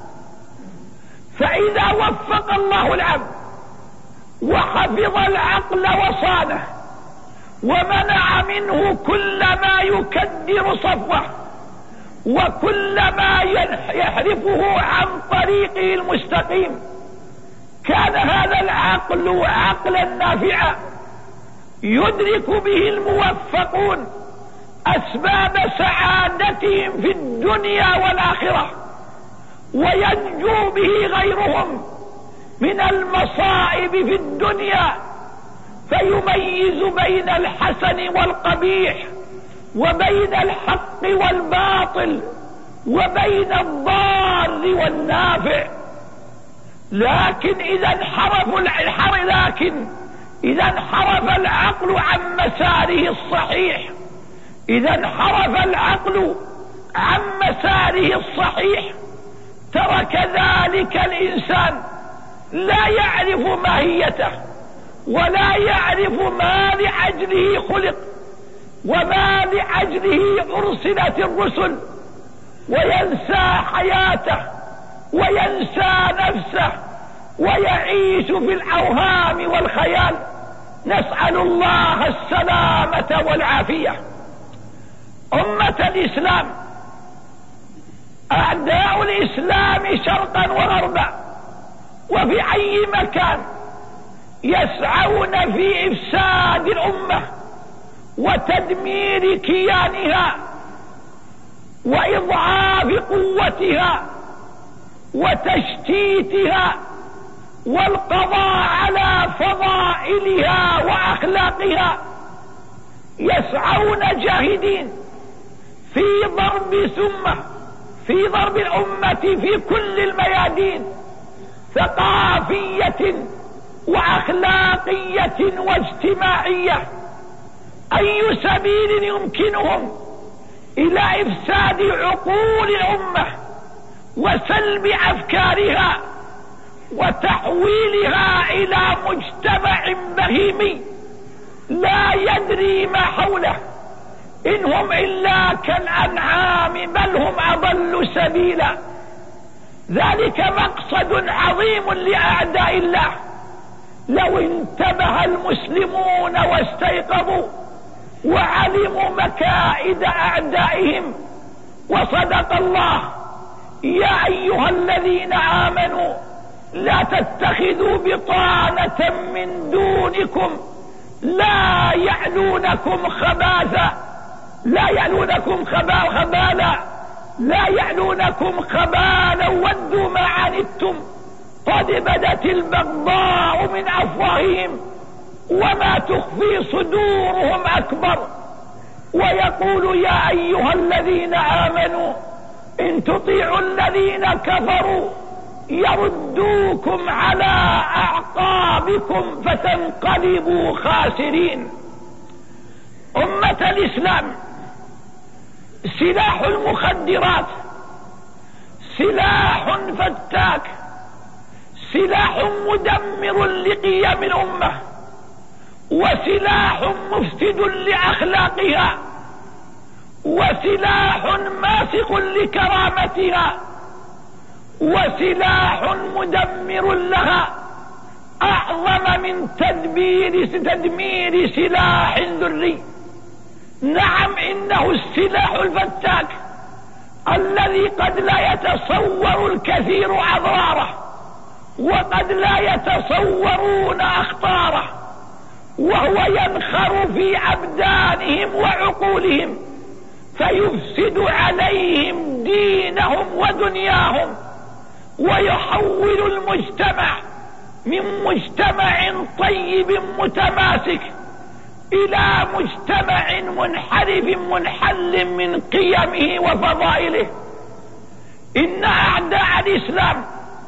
فإذا وفق الله العبد وحفظ العقل وصانه ومنع منه كل ما يكدر صفوه وكل ما يحرفه عن طريقه المستقيم، كان هذا العقل عقلا نافعا يدرك به الموفقون أسباب سعادتهم في الدنيا والآخرة، وينجو به غيرهم من المصائب في الدنيا، فيميز بين الحسن والقبيح وبين الحق والباطل وبين الضار والنافع. لكن إذا انحرف العقل عن مساره الصحيح، إذا انحرف العقل عن مساره الصحيح ترك ذلك الإنسان لا يعرف ماهيته ولا يعرف ما لأجله خلق وما لأجله أرسلت الرسل، وينسى حياته وينسى نفسه ويعيش في الأوهام والخيال. نسأل الله السلامة والعافية. أمة الإسلام، أعداء الإسلام شرقا وغربا وفي أي مكان يسعون في إفساد الأمة وتدمير كيانها وإضعاف قوتها وتشتيتها والقضاء على فضائلها وأخلاقها. يسعون جاهدين في ضرب الأمة في كل الميادين، ثقافية وأخلاقية واجتماعية. أي سبيل يمكنهم إلى إفساد عقول الأمة وسلب أفكارها وتحويلها إلى مجتمع بهيمي لا يدري ما حوله إن هم إلا كالأنعام بل هم أضل سبيلا. ذلك مقصد عظيم لأعداء الله. لو انتبه المسلمون واستيقظوا وعلموا مكائد أعدائهم، وصدق الله: يا أيها الذين آمنوا لا تتخذوا بطانة من دونكم لا يعلونكم خبالا ودوا ما عنتم قد بدت البغضاء من أفواههم وما تخفي صدورهم أكبر. ويقول: يا أيها الذين آمنوا إن تطيعوا الذين كفروا يردوكم على أعقابكم فتنقلبوا خاسرين. أمة الإسلام، سلاح المخدرات سلاح فتاك، سلاح مدمر لقيم الأمة، وسلاح مفسد لأخلاقها، وسلاح ماسخ لكرامتها، وسلاح مدمر لها أعظم من تدمير سلاح ذري. نعم، إنه السلاح الفتاك الذي قد لا يتصور الكثير أضراره، وقد لا يتصورون أخطاره، وهو ينخر في أبدانهم وعقولهم فيفسد عليهم دينهم ودنياهم، ويحول المجتمع من مجتمع طيب متماسك إلى مجتمع منحرف منحل من قيمه وفضائله. إن أعداء الإسلام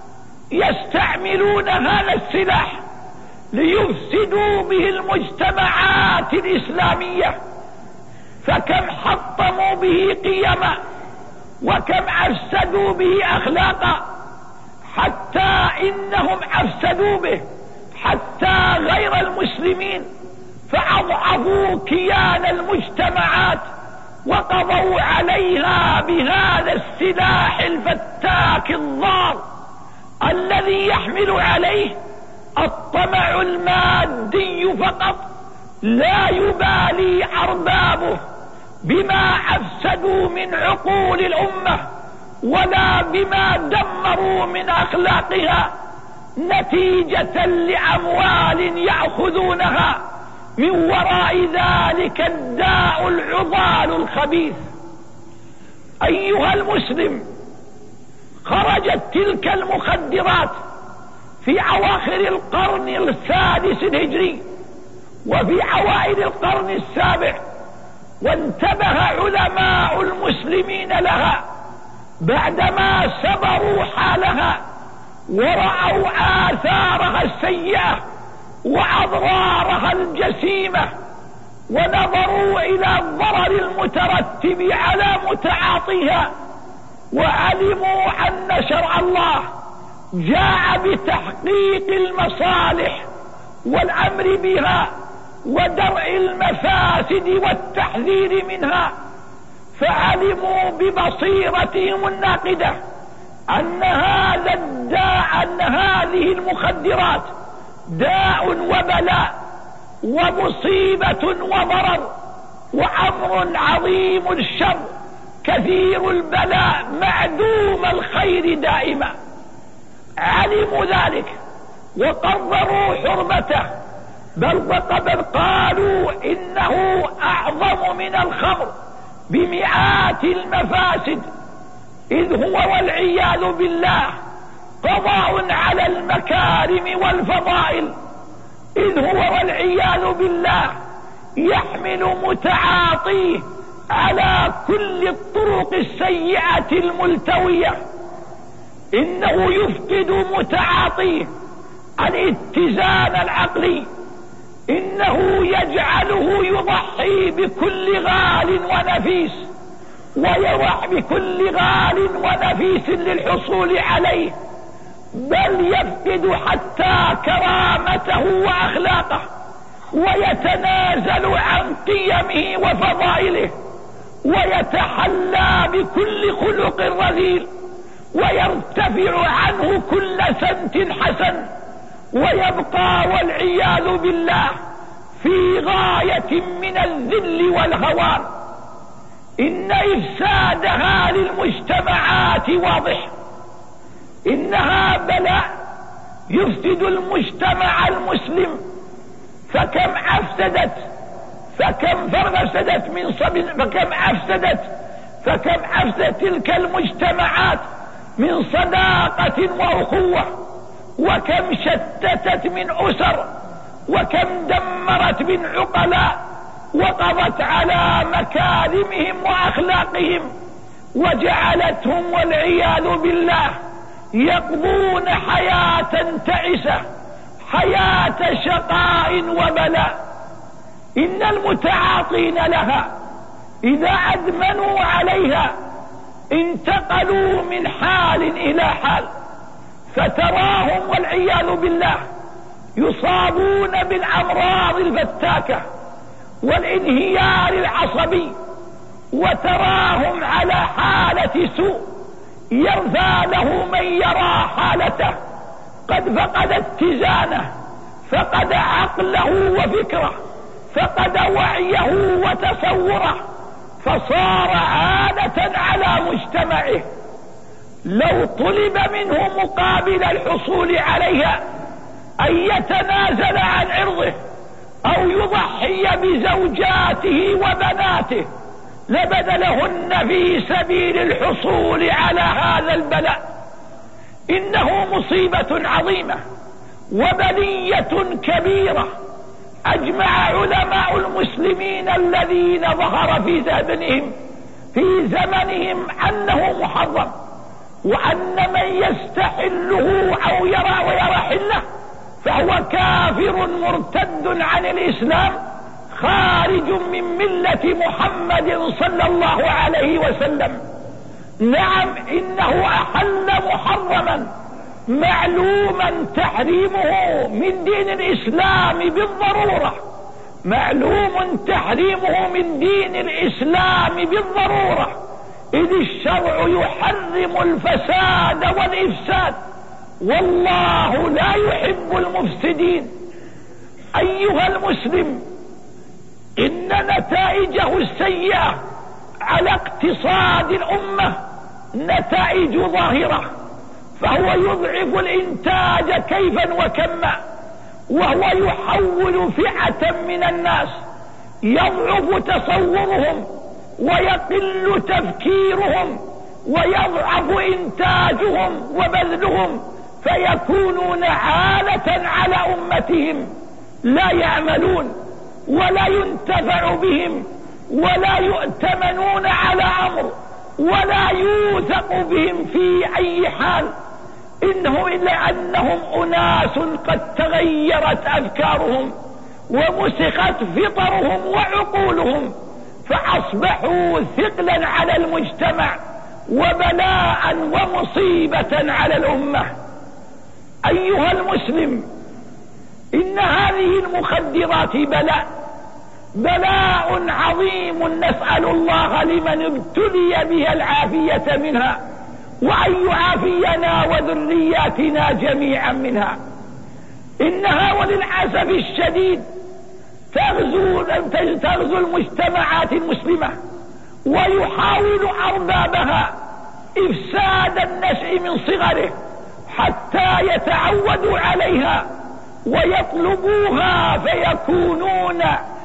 يستعملون هذا السلاح ليفسدوا به المجتمعات الإسلامية، فكم حطموا به قيما، وكم أفسدوا به أخلاقا، حتى إنهم أفسدوا به حتى غير المسلمين، فأضعفوا كيان المجتمعات وقضوا عليها بهذا السلاح الفتاك الضار الذي يحمل عليه الطمع المادي فقط، لا يبالي أربابه بما أفسدوا من عقول الأمة ولا بما دمروا من أخلاقها نتيجة لأموال يأخذونها من وراء ذلك الداء العضال الخبيث. أيها المسلم، خرجت تلك المخدرات في أواخر القرن السادس الهجري وفي أوائل القرن السابع، وانتبه علماء المسلمين لها بعدما سبروا حالها ورأوا آثارها السيئة وأضرارها الجسيمة، ونظروا إلى الضرر المترتب على متعاطيها، وعلموا أن شرع الله جاء بتحقيق المصالح والأمر بها ودرء المفاسد والتحذير منها، فعلموا ببصيرتهم الناقدة أن هذا الداء، أن هذه المخدرات داء وبلاء ومصيبة وضرر وأمر عظيم الشر كثير البلاء معدوم الخير دائما. علموا ذلك وقرروا حرمته، بل قالوا إنه أعظم من الخمر بمئات المفاسد، إذ هو والعياذ بالله قضاء على المكارم والفضائل، إذ هو والعياذ بالله يحمل متعاطيه على كل الطرق السيئة الملتوية. إنه يفقد متعاطيه الاتزان العقلي، إنه يجعله يضحي بكل غال ونفيس، ويضح بكل غال ونفيس للحصول عليه، بل يفقد حتى كرامته وأخلاقه، ويتنازل عن قيمه وفضائله، ويتحلى بكل خلق رذيل، ويرتفع عنه كل سمت حسن، ويبقى والعياذ بالله في غاية من الذل والهوان. إن إفسادها للمجتمعات واضح، إنها بلاء يفسد المجتمع المسلم. فكم أفسدت تلك المجتمعات من صداقة وأخوة، وكم شتتت من أسر، وكم دمرت من عقلاء، وقضت على مكارمهم وأخلاقهم، وجعلتهم والعياذ بالله يقضون حياة تعسة، حياة شقاء وبلاء. إن المتعاطين لها إذا أدمنوا عليها انتقلوا من حال إلى حال، فتراهم والعياذ بالله يصابون بالأمراض الفتاكة والانهيار العصبي، وتراهم على حالة سوء يرثى له من يرى حالته، قد فقد اتزانه، فقد عقله وفكره، فقد وعيه وتصوره، فصار عادة على مجتمعه. لو طلب منه مقابل الحصول عليها أن يتنازل عن عرضه أو يضحي بزوجاته وبناته لبذلهن في سبيل الحصول على هذا البلاء. إنه مصيبة عظيمة وبلية كبيرة. أجمع علماء المسلمين الذين ظهر في زمنهم أنه محرم، وأن من يستحله أو يرى حله فهو كافر مرتد عن الإسلام خارج من ملة محمد صلى الله عليه وسلم. نعم، إنه أحل محرما معلوما تحريمه من دين الإسلام بالضرورة، معلوم تحريمه من دين الإسلام بالضرورة، إذ الشرع يحرم الفساد والإفساد، والله لا يحب المفسدين. أيها المسلم، إن نتائجه السيئة على اقتصاد الأمة نتائج ظاهرة، فهو يضعف الإنتاج كيفا وكما، وهو يحول فئة من الناس يضعف تصورهم ويقل تفكيرهم ويضعف إنتاجهم وبذلهم، فيكونون عالة على أمتهم، لا يعملون ولا ينتفع بهم ولا يؤتمنون على أمر ولا يوثق بهم في أي حال. إنه إلا أنهم أناس قد تغيرت أفكارهم ومسخت فطرهم وعقولهم، فأصبحوا ثقلا على المجتمع وبلاء ومصيبة على الأمة. أيها المسلم، إن هذه المخدرات بلاء عظيم، نسأل الله لمن ابتلي بها العافية منها، وأن يعافينا وذرياتنا جميعا منها. إنها وللأسف الشديد تغزو المجتمعات المسلمة، ويحاول أربابها إفساد النشء من صغره حتى يتعودوا عليها ويطلبوها، فيكونون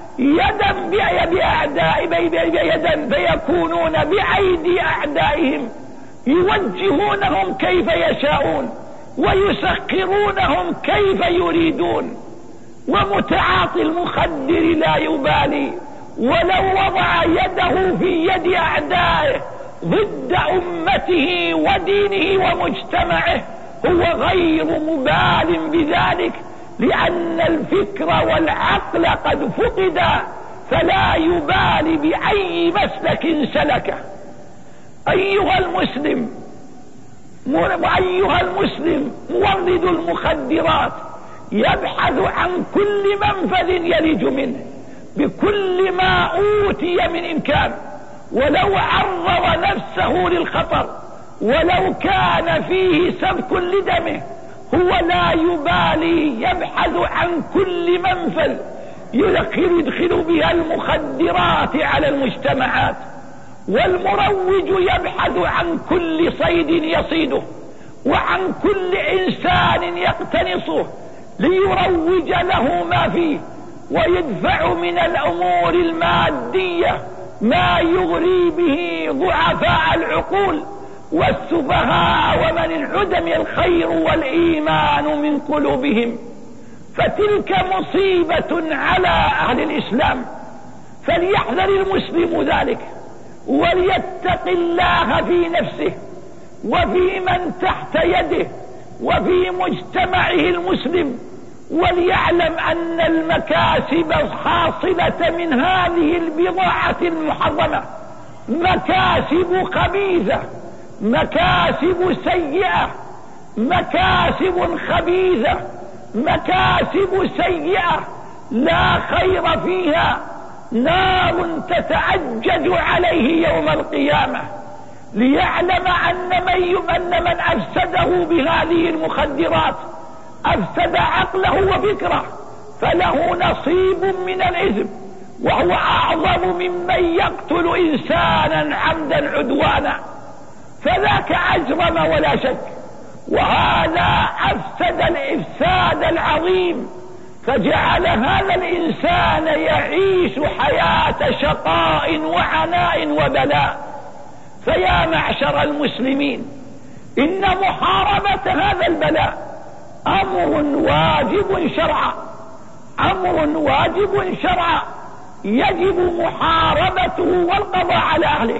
فيكونون بأيدي أعدائهم، يوجهونهم كيف يشاءون ويسخرونهم كيف يريدون. ومتعاطي المخدر لا يبالي، ولو وضع يده في يد أعدائه ضد أمته ودينه ومجتمعه هو غير مبال بذلك، لأن الفكر والعقل قد فقدا، فلا يبالي بأي مسلك سلكه. أيها المسلم، مورد المخدرات يبحث عن كل منفذ يلج منه بكل ما أوتي من إمكان، ولو عرض نفسه للخطر، ولو كان فيه سفك لدمه هو لا يبالي، يبحث عن كل منفذ يدخل بها المخدرات على المجتمعات. والمروج يبحث عن كل صيد يصيده وعن كل إنسان يقتنصه ليروج له ما فيه، ويدفع من الأمور المادية ما يغري به ضعفاء العقول والسفهاء ومن انعدم الخير والإيمان من قلوبهم. فتلك مصيبة على أهل الإسلام، فليحذر المسلم ذلك وليتق الله في نفسه وفي من تحت يده وفي مجتمعه المسلم، وليعلم أن المكاسب الحاصلة من هذه البضاعة المحرمة مكاسب خبيثة، مكاسب سيئة، مكاسب خبيثة، مكاسب سيئة لا خير فيها، نار تتعجج عليه يوم القيامة. ليعلم أن من أفسده بهذه المخدرات أفسد عقله وفكره، فله نصيب من الإثم، وهو أعظم ممن يقتل إنسانا عمدا عدوانا، فذاك أجرم ولا شك. وهذا أفسد الإفساد العظيم، فجعل هذا الإنسان يعيش حياة شقاء وعناء وبلاء. فيا معشر المسلمين، إن محاربة هذا البلاء أمر واجب شرعا، أمر واجب شرعا، يجب محاربته والقضاء على أهله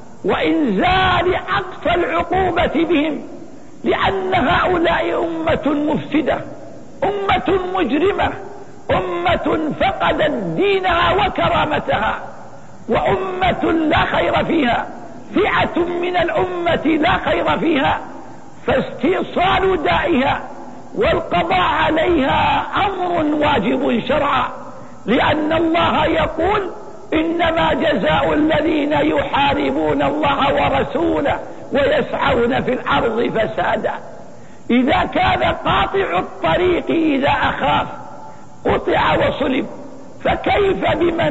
وإنزال أقصى العقوبة بهم، لأن هؤلاء أمة مفسدة، أمة مجرمة، أمة فقدت دينها وكرامتها، وأمة لا خير فيها، فئة من الأمة لا خير فيها. فاستئصال دائها والقضاء عليها أمر واجب شرعا، لأن الله يقول: إنما جزاء الذين يحاربون الله ورسوله ويسعون في الأرض فسادا. إذا كان قاطع الطريق إذا أخاف قطع وصلب، فكيف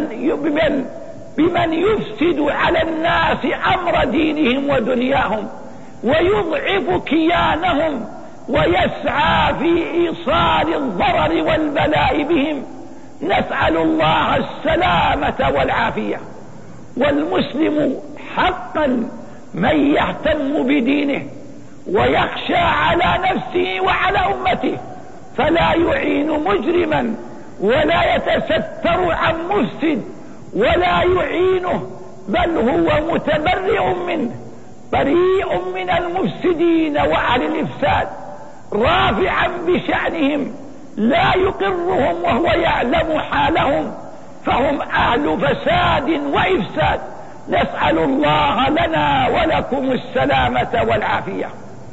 بمن يفسد على الناس أمر دينهم ودنياهم ويضعف كيانهم ويسعى في إيصال الضرر والبلاء بهم؟ نسأل الله السلامة والعافية. والمسلم حقا من يهتم بدينه ويخشى على نفسه وعلى أمته، فلا يعين مجرما ولا يتستر عن مفسد ولا يعينه، بل هو متبرئ منه، بريء من المفسدين وأهل الإفساد، رافعا بشأنهم، لا يقرهم وهو يعلم حالهم، فهم أهل فساد وإفساد. نسأل الله لنا ولكم السلامة والعافية.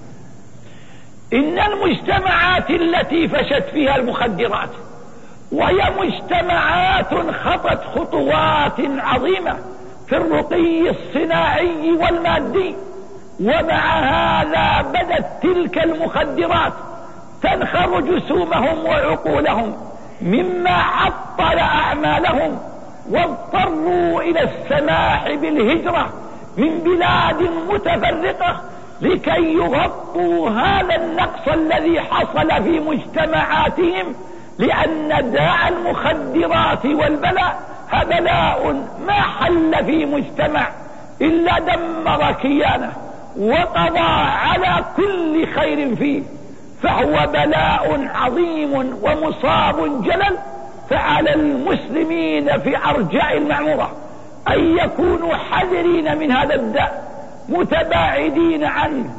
إن المجتمعات التي فشت فيها المخدرات، وهي مجتمعات خطت خطوات عظيمة في الرقي الصناعي والمادي، ومع هذا بدت تلك المخدرات تنخر جسومهم وعقولهم، مما عطل أعمالهم، واضطروا إلى السماح بالهجرة من بلاد متفرقة لكي يغطوا هذا النقص الذي حصل في مجتمعاتهم، لأن داء المخدرات والبلاء بلاء ما حل في مجتمع إلا دمر كيانه وقضى على كل خير فيه، فهو بلاء عظيم ومصاب جلل. فعلى المسلمين في أرجاء المعمورة أن يكونوا حذرين من هذا الداء، متباعدين عنه،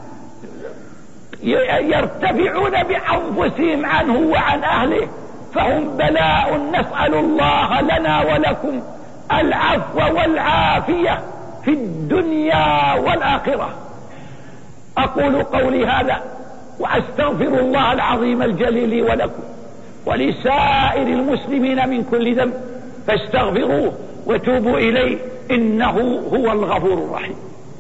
يرتفعون بأنفسهم عنه وعن أهله، فهم بلاء. نسأل الله لنا ولكم العفو والعافية في الدنيا والآخرة. أقول قولي هذا وأستغفر الله العظيم الجليل ولكم، ولسائر المسلمين من كل ذنب، فاستغفروه وتوبوا إليه إنه هو الغفور الرحيم.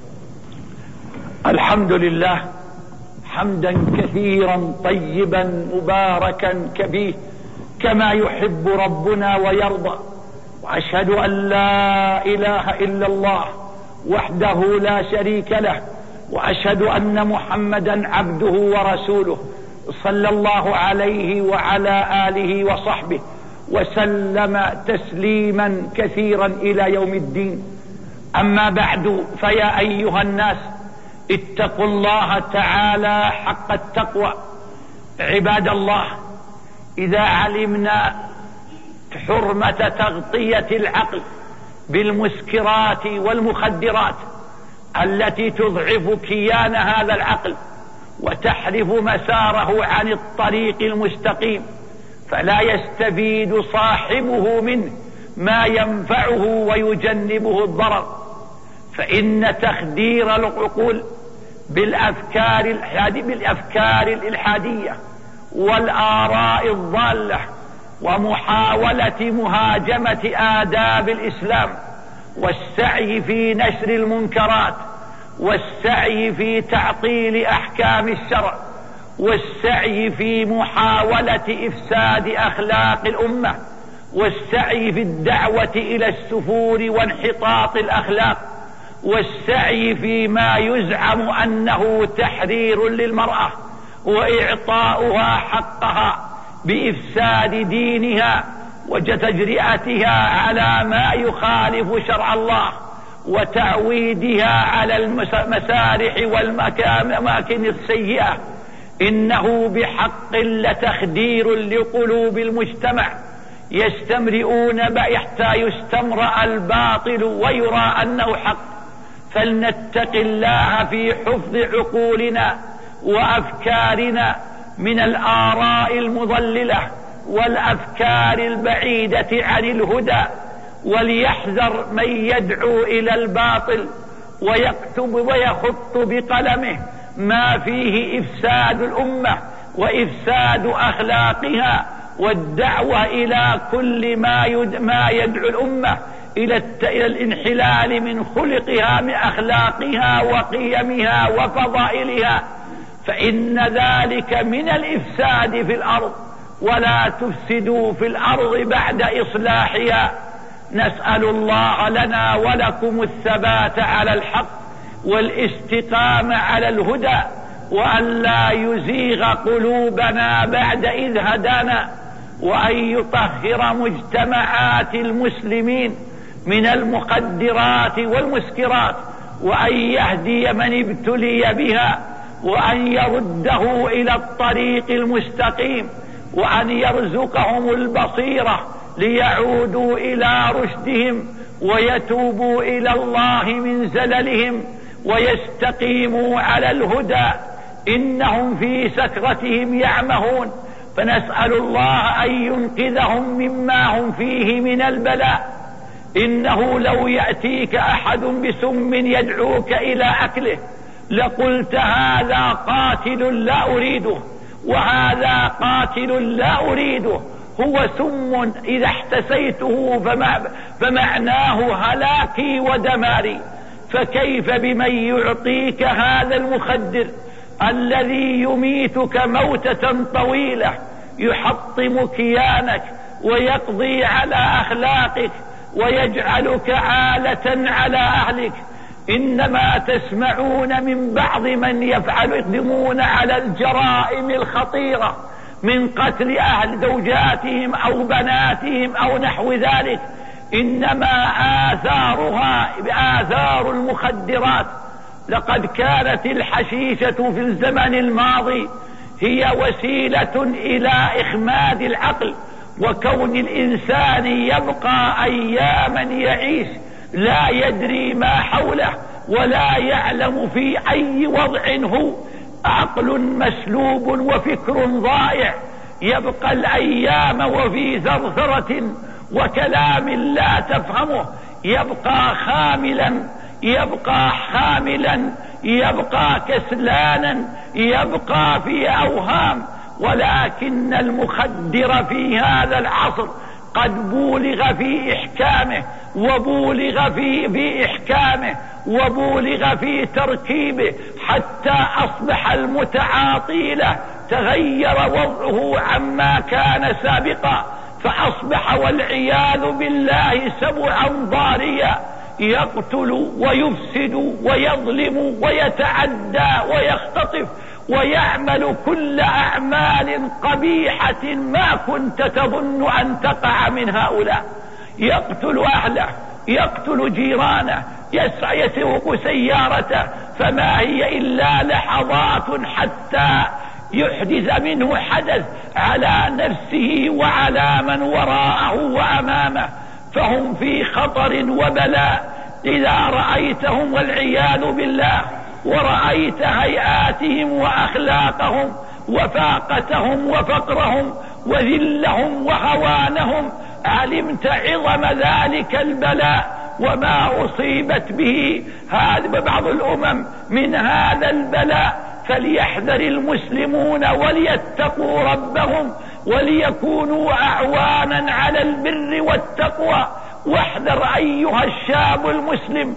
الحمد لله حمدا كثيرا طيبا مباركا كفيه كما يحب ربنا ويرضى، وأشهد أن لا إله إلا الله وحده لا شريك له، وأشهد أن محمدا عبده ورسوله صلى الله عليه وعلى آله وصحبه وسلم تسليما كثيرا إلى يوم الدين. أما بعد، فيا أيها الناس اتقوا الله تعالى حق التقوى. عباد الله، إذا علمنا حرمة تغطية العقل بالمسكرات والمخدرات التي تضعف كيان هذا العقل وتحرف مساره عن الطريق المستقيم، فلا يستفيد صاحبه منه ما ينفعه ويجنبه الضرر. فإن تخدير العقول بالأفكار الإلحادية والآراء الضالة ومحاولة مهاجمة آداب الإسلام والسعي في نشر المنكرات والسعي في تعطيل أحكام الشرع والسعي في محاولة إفساد أخلاق الأمة والسعي في الدعوة إلى السفور وانحطاط الأخلاق والسعي فيما يزعم أنه تحرير للمرأة وإعطاؤها حقها بإفساد دينها وتجرئتها على ما يخالف شرع الله وتعويدها على المسارح والأماكن السيئة، إنه بحق لتخدير لقلوب المجتمع يستمرئون حتى يستمرأ الباطل ويرى أنه حق. فلنتق الله في حفظ عقولنا وأفكارنا من الآراء المضللة والأفكار البعيدة عن الهدى، وليحذر من يدعو إلى الباطل ويكتب ويخط بقلمه ما فيه إفساد الأمة وإفساد أخلاقها والدعوة إلى كل ما يدعو الأمة إلى الانحلال من خلقها من أخلاقها وقيمها وفضائلها، فإن ذلك من الإفساد في الأرض. ولا تفسدوا في الأرض بعد إصلاحها. نسأل الله لنا ولكم الثبات على الحق والاستقامة على الهدى، وأن لا يزيغ قلوبنا بعد إذ هدانا، وأن يطهر مجتمعات المسلمين من المخدرات والمسكرات، وأن يهدي من ابتلي بها، وأن يرده إلى الطريق المستقيم، وأن يرزقهم البصيرة ليعودوا إلى رشدهم ويتوبوا إلى الله من زللهم ويستقيموا على الهدى، إنهم في سكرتهم يعمهون. فنسأل الله أن ينقذهم مما هم فيه من البلاء. إنه لو يأتيك أحد بسم يدعوك إلى أكله لقلت هذا قاتل لا أريده وهذا قاتل لا أريده، هو سم إذا احتسيته فمعناه هلاكي ودماري. فكيف بمن يعطيك هذا المخدر الذي يميتك موتة طويلة، يحطم كيانك ويقضي على أخلاقك ويجعلك عالة على أهلك. إنما تسمعون من بعض من يقدمون على الجرائم الخطيرة من قتل أهل زوجاتهم أو بناتهم أو نحو ذلك، إنما آثارها بآثار المخدرات. لقد كانت الحشيشة في الزمن الماضي هي وسيلة إلى إخماد العقل، وكون الإنسان يبقى أياما يعيش لا يدري ما حوله ولا يعلم في أي وضع هو، عقل مسلوب وفكر ضائع، يبقى الأيام وفي ثرثرة وكلام لا تفهمه، يبقى خاملا، يبقى حاملا، يبقى كسلانا، يبقى في أوهام ولكن المخدر في هذا العصر قد بولغ في إحكامه وبولغ في تركيبه، حتى أصبح المتعاطي له تغير وضعه عما كان سابقا، فأصبح والعياذ بالله سبعا ضاريا، يقتل ويفسد ويظلم ويتعدى ويختطف ويعمل كل أعمال قبيحة ما كنت تظن أن تقع من هؤلاء. يقتل أهله، يقتل جيرانه، يسوق سيارته، فما هي إلا لحظات حتى يحدث منه حدث على نفسه وعلى من وراءه وأمامه، فهم في خطر وبلاء. إذا رأيتهم والعياذ بالله ورأيت هيئاتهم وأخلاقهم وفاقتهم وفقرهم وذلهم وهوانهم، علمت عظم ذلك البلاء وما أصيبت به بعض الأمم من هذا البلاء. فليحذر المسلمون وليتقوا ربهم وليكونوا أعوانا على البر والتقوى. واحذر أيها الشاب المسلم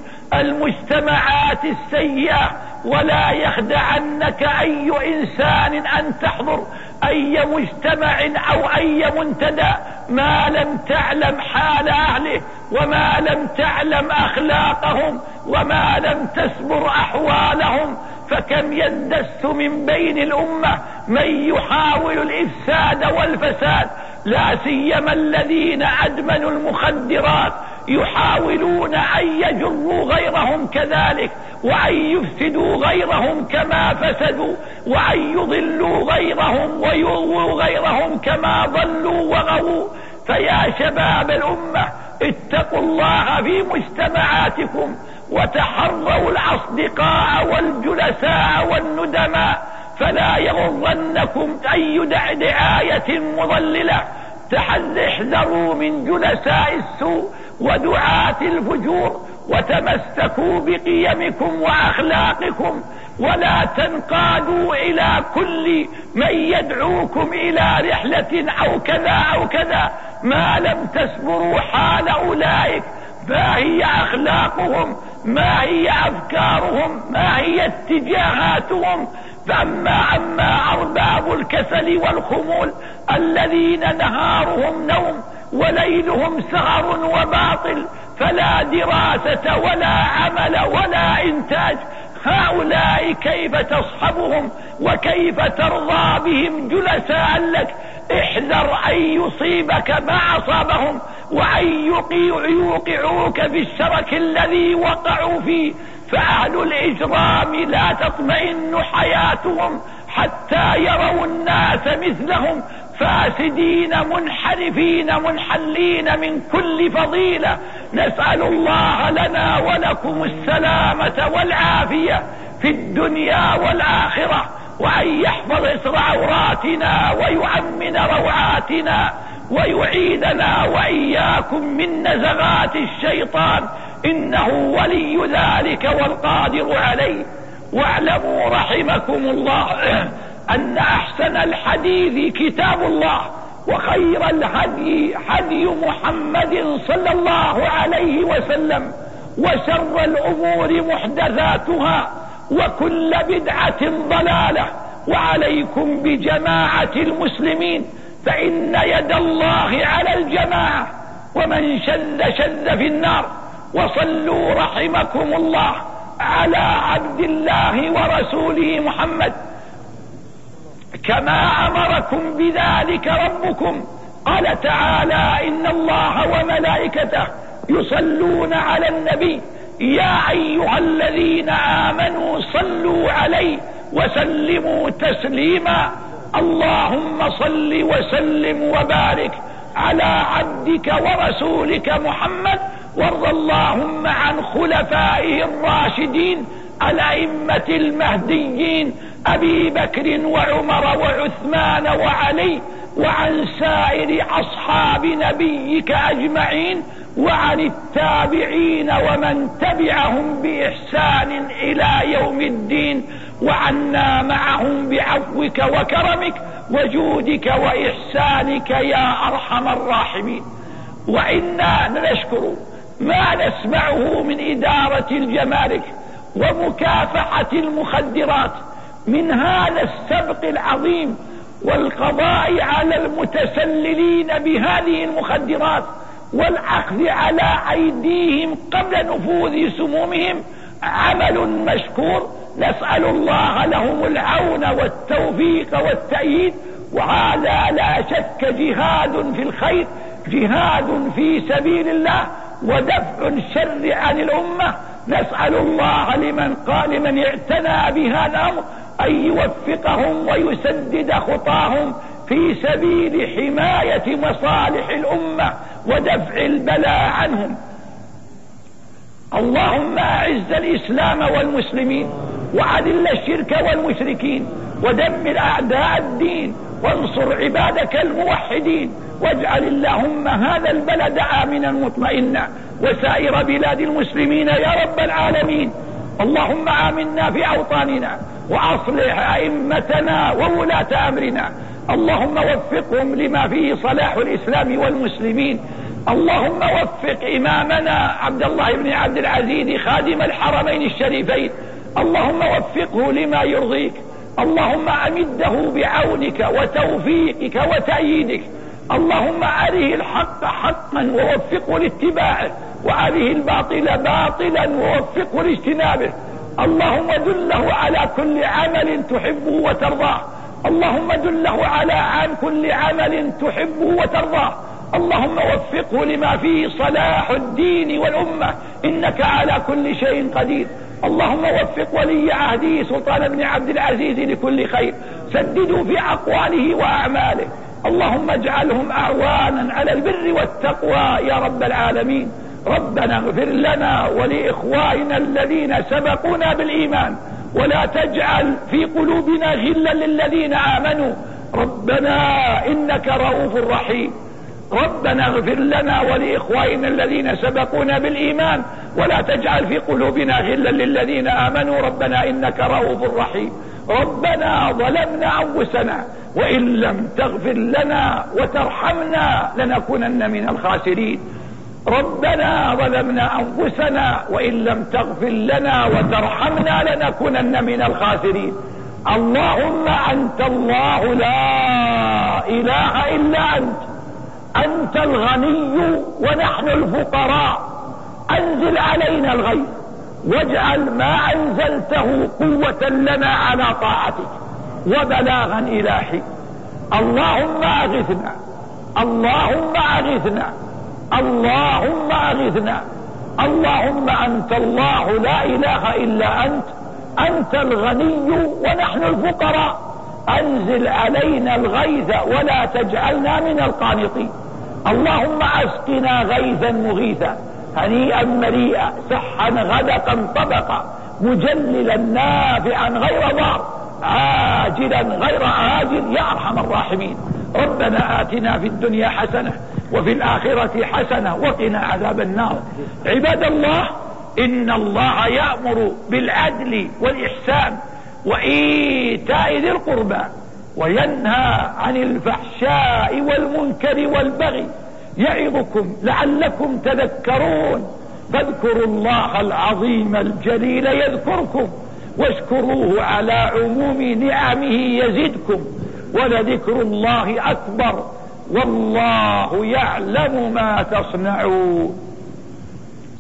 المجتمعات السيئة، ولا يخدعنك أي إنسان أن تحضر أي مجتمع أو أي منتدى ما لم تعلم حال أهله وما لم تعلم أخلاقهم وما لم تسبر أحوالهم. فكم يندس من بين الأمة من يحاول الإفساد والفساد، لا سيما الذين أدمنوا المخدرات، يحاولون أن يجروا غيرهم كذلك، وأن يفسدوا غيرهم كما فسدوا، وأن يضلوا غيرهم ويغووا غيرهم كما ضلوا وغووا. فيا شباب الأمة اتقوا الله في مجتمعاتكم، وتحروا الأصدقاء والجلساء والندماء، فلا يغرنكم أي دعاية مضللة. احذروا من جلساء السوء ودعاة الفجور، وتمسكوا بقيمكم وأخلاقكم، ولا تنقادوا إلى كل من يدعوكم إلى رحلة أو كذا أو كذا ما لم تسبروا حال أولئك. ما هي أخلاقهم، ما هي أفكارهم، ما هي اتجاهاتهم. فأما أرباب الكسل والخمول الذين نهارهم نوم وليلهم سهر وباطل، فلا دراسة ولا عمل ولا إنتاج، هؤلاء كيف تصحبهم وكيف ترضى بهم جلساء لك؟ احذر أن يصيبك ما أصابهم، وأن يوقعوك في الشرك الذي وقعوا فيه. فأهل الإجرام لا تطمئن حياتهم حتى يروا الناس مثلهم فاسدين منحرفين منحلين من كل فضيلة. نسأل الله لنا ولكم السلامة والعافية في الدنيا والآخرة، وأن يحفظ إسر عوراتنا ويؤمن روعاتنا، ويعيدنا وإياكم من نزغات الشيطان، إنه ولي ذلك والقادر عليه. واعلموا رحمكم الله أن أحسن الحديث كتاب الله، وخير الهدي هدي محمد صلى الله عليه وسلم، وشر الأمور محدثاتها، وكل بدعة ضلالة. وعليكم بجماعة المسلمين، فإن يد الله على الجماعة، ومن شذ في النار. وصلوا رحمكم الله على عبد الله ورسوله محمد كما أمركم بذلك ربكم. قال تعالى: إن الله وملائكته يصلون على النبي يا أيها الذين آمنوا صلوا عليه وسلموا تسليما. اللهم صل وسلم وبارك على عبدك ورسولك محمد، وارض اللهم عن خلفائه الراشدين الأئمة المهديين أبي بكر وعمر وعثمان وعلي، وعن سائر أصحاب نبيك أجمعين، وعن التابعين ومن تبعهم بإحسان إلى يوم الدين، وعنا معهم بعفوك وكرمك وجودك وإحسانك يا أرحم الراحمين. وإنا نشكر ما نسمعه من إدارة الجمارك ومكافحة المخدرات من هذا السبق العظيم والقضاء على المتسللين بهذه المخدرات والأخذ على أيديهم قبل نفوذ سمومهم، عمل مشكور. نسأل الله لهم العون والتوفيق والتأييد، وهذا لا شك جهاد في الخير، جهاد في سبيل الله ودفع الشر عن الأمة. نسأل الله لمن اعتنى بهذا الأمر أن يوفقهم ويسدد خطاهم في سبيل حماية مصالح الأمة ودفع البلاء عنهم. اللهم أعز الإسلام والمسلمين وأذل الشرك والمشركين ودمر أعداء الدين وانصر عبادك الموحدين، واجعل اللهم هذا البلد آمنا مطمئنا وسائر بلاد المسلمين يا رب العالمين. اللهم آمنا في أوطاننا وأصلح أئمتنا وولاة أمرنا، اللهم وفقهم لما فيه صلاح الإسلام والمسلمين. اللهم وفق إمامنا عبد الله بن عبد العزيز خادم الحرمين الشريفين، اللهم وفقه لما يرضيك، اللهم أمده بعونك وتوفيقك وتأييدك، اللهم أره الحق حقا ووفقه لاتباعه، وأره الباطل باطلا ووفقه لاجتنابه. اللهم دله على كل عمل تحبه وترضاه، اللهم دله على كل عمل تحبه وترضاه، اللهم وفقه لما فيه صلاح الدين والأمة، إنك على كل شيء قدير. اللهم وفق ولي عهده سلطان بن عبد العزيز لكل خير، سددوا في أقواله وأعماله، اللهم اجعلهم أعوانا على البر والتقوى يا رب العالمين. ربنا اغفر لنا ولإخواننا الذين سبقونا بالإيمان، ولا تجعل في قلوبنا غلا للذين آمنوا، ربنا إنك رؤوف رحيم. ربنا اغفر لنا ولإخواننا الذين سبقونا بالإيمان، ولا تجعل في قلوبنا غلا للذين آمنوا، ربنا إنك رؤوف رحيم. ربنا ظلمنا أنفسنا وإن لم تغفر لنا وترحمنا لنكونن من الخاسرين. ربنا ظلمنا أنفسنا وإن لم تغفر لنا وترحمنا لنكونن من الخاسرين. اللهم أنت الله لا إله إلا أنت الغني ونحن الفقراء، أنزل علينا الغيث واجعل ما أنزلته قوة لنا على طاعتك وبلاغا إلى حين. اللهم أغثنا، اللهم أغثنا، اللهم أغثنا. اللهم أنت الله لا إله إلا أنت الغني ونحن الفقراء، أنزل علينا الغيث ولا تجعلنا من القانطين. اللهم أسقنا غيثا مغيثا هنيئا مريئا سحا غدقا طبقا مجللا نافعا غير ضار عاجلا غير عاجل يا أرحم الراحمين. ربنا آتنا في الدنيا حسنة وفي الآخرة حسنة وقنا عذاب النار. عباد الله، إن الله يأمر بالعدل والإحسان وإيتاء ذي القربى وينهى عن الفحشاء والمنكر والبغي، يعظكم لعلكم تذكرون. فاذكروا الله العظيم الجليل يذكركم، واشكروه على عموم نعمه يزدكم، ولذكر الله أكبر والله يعلم ما تصنعون.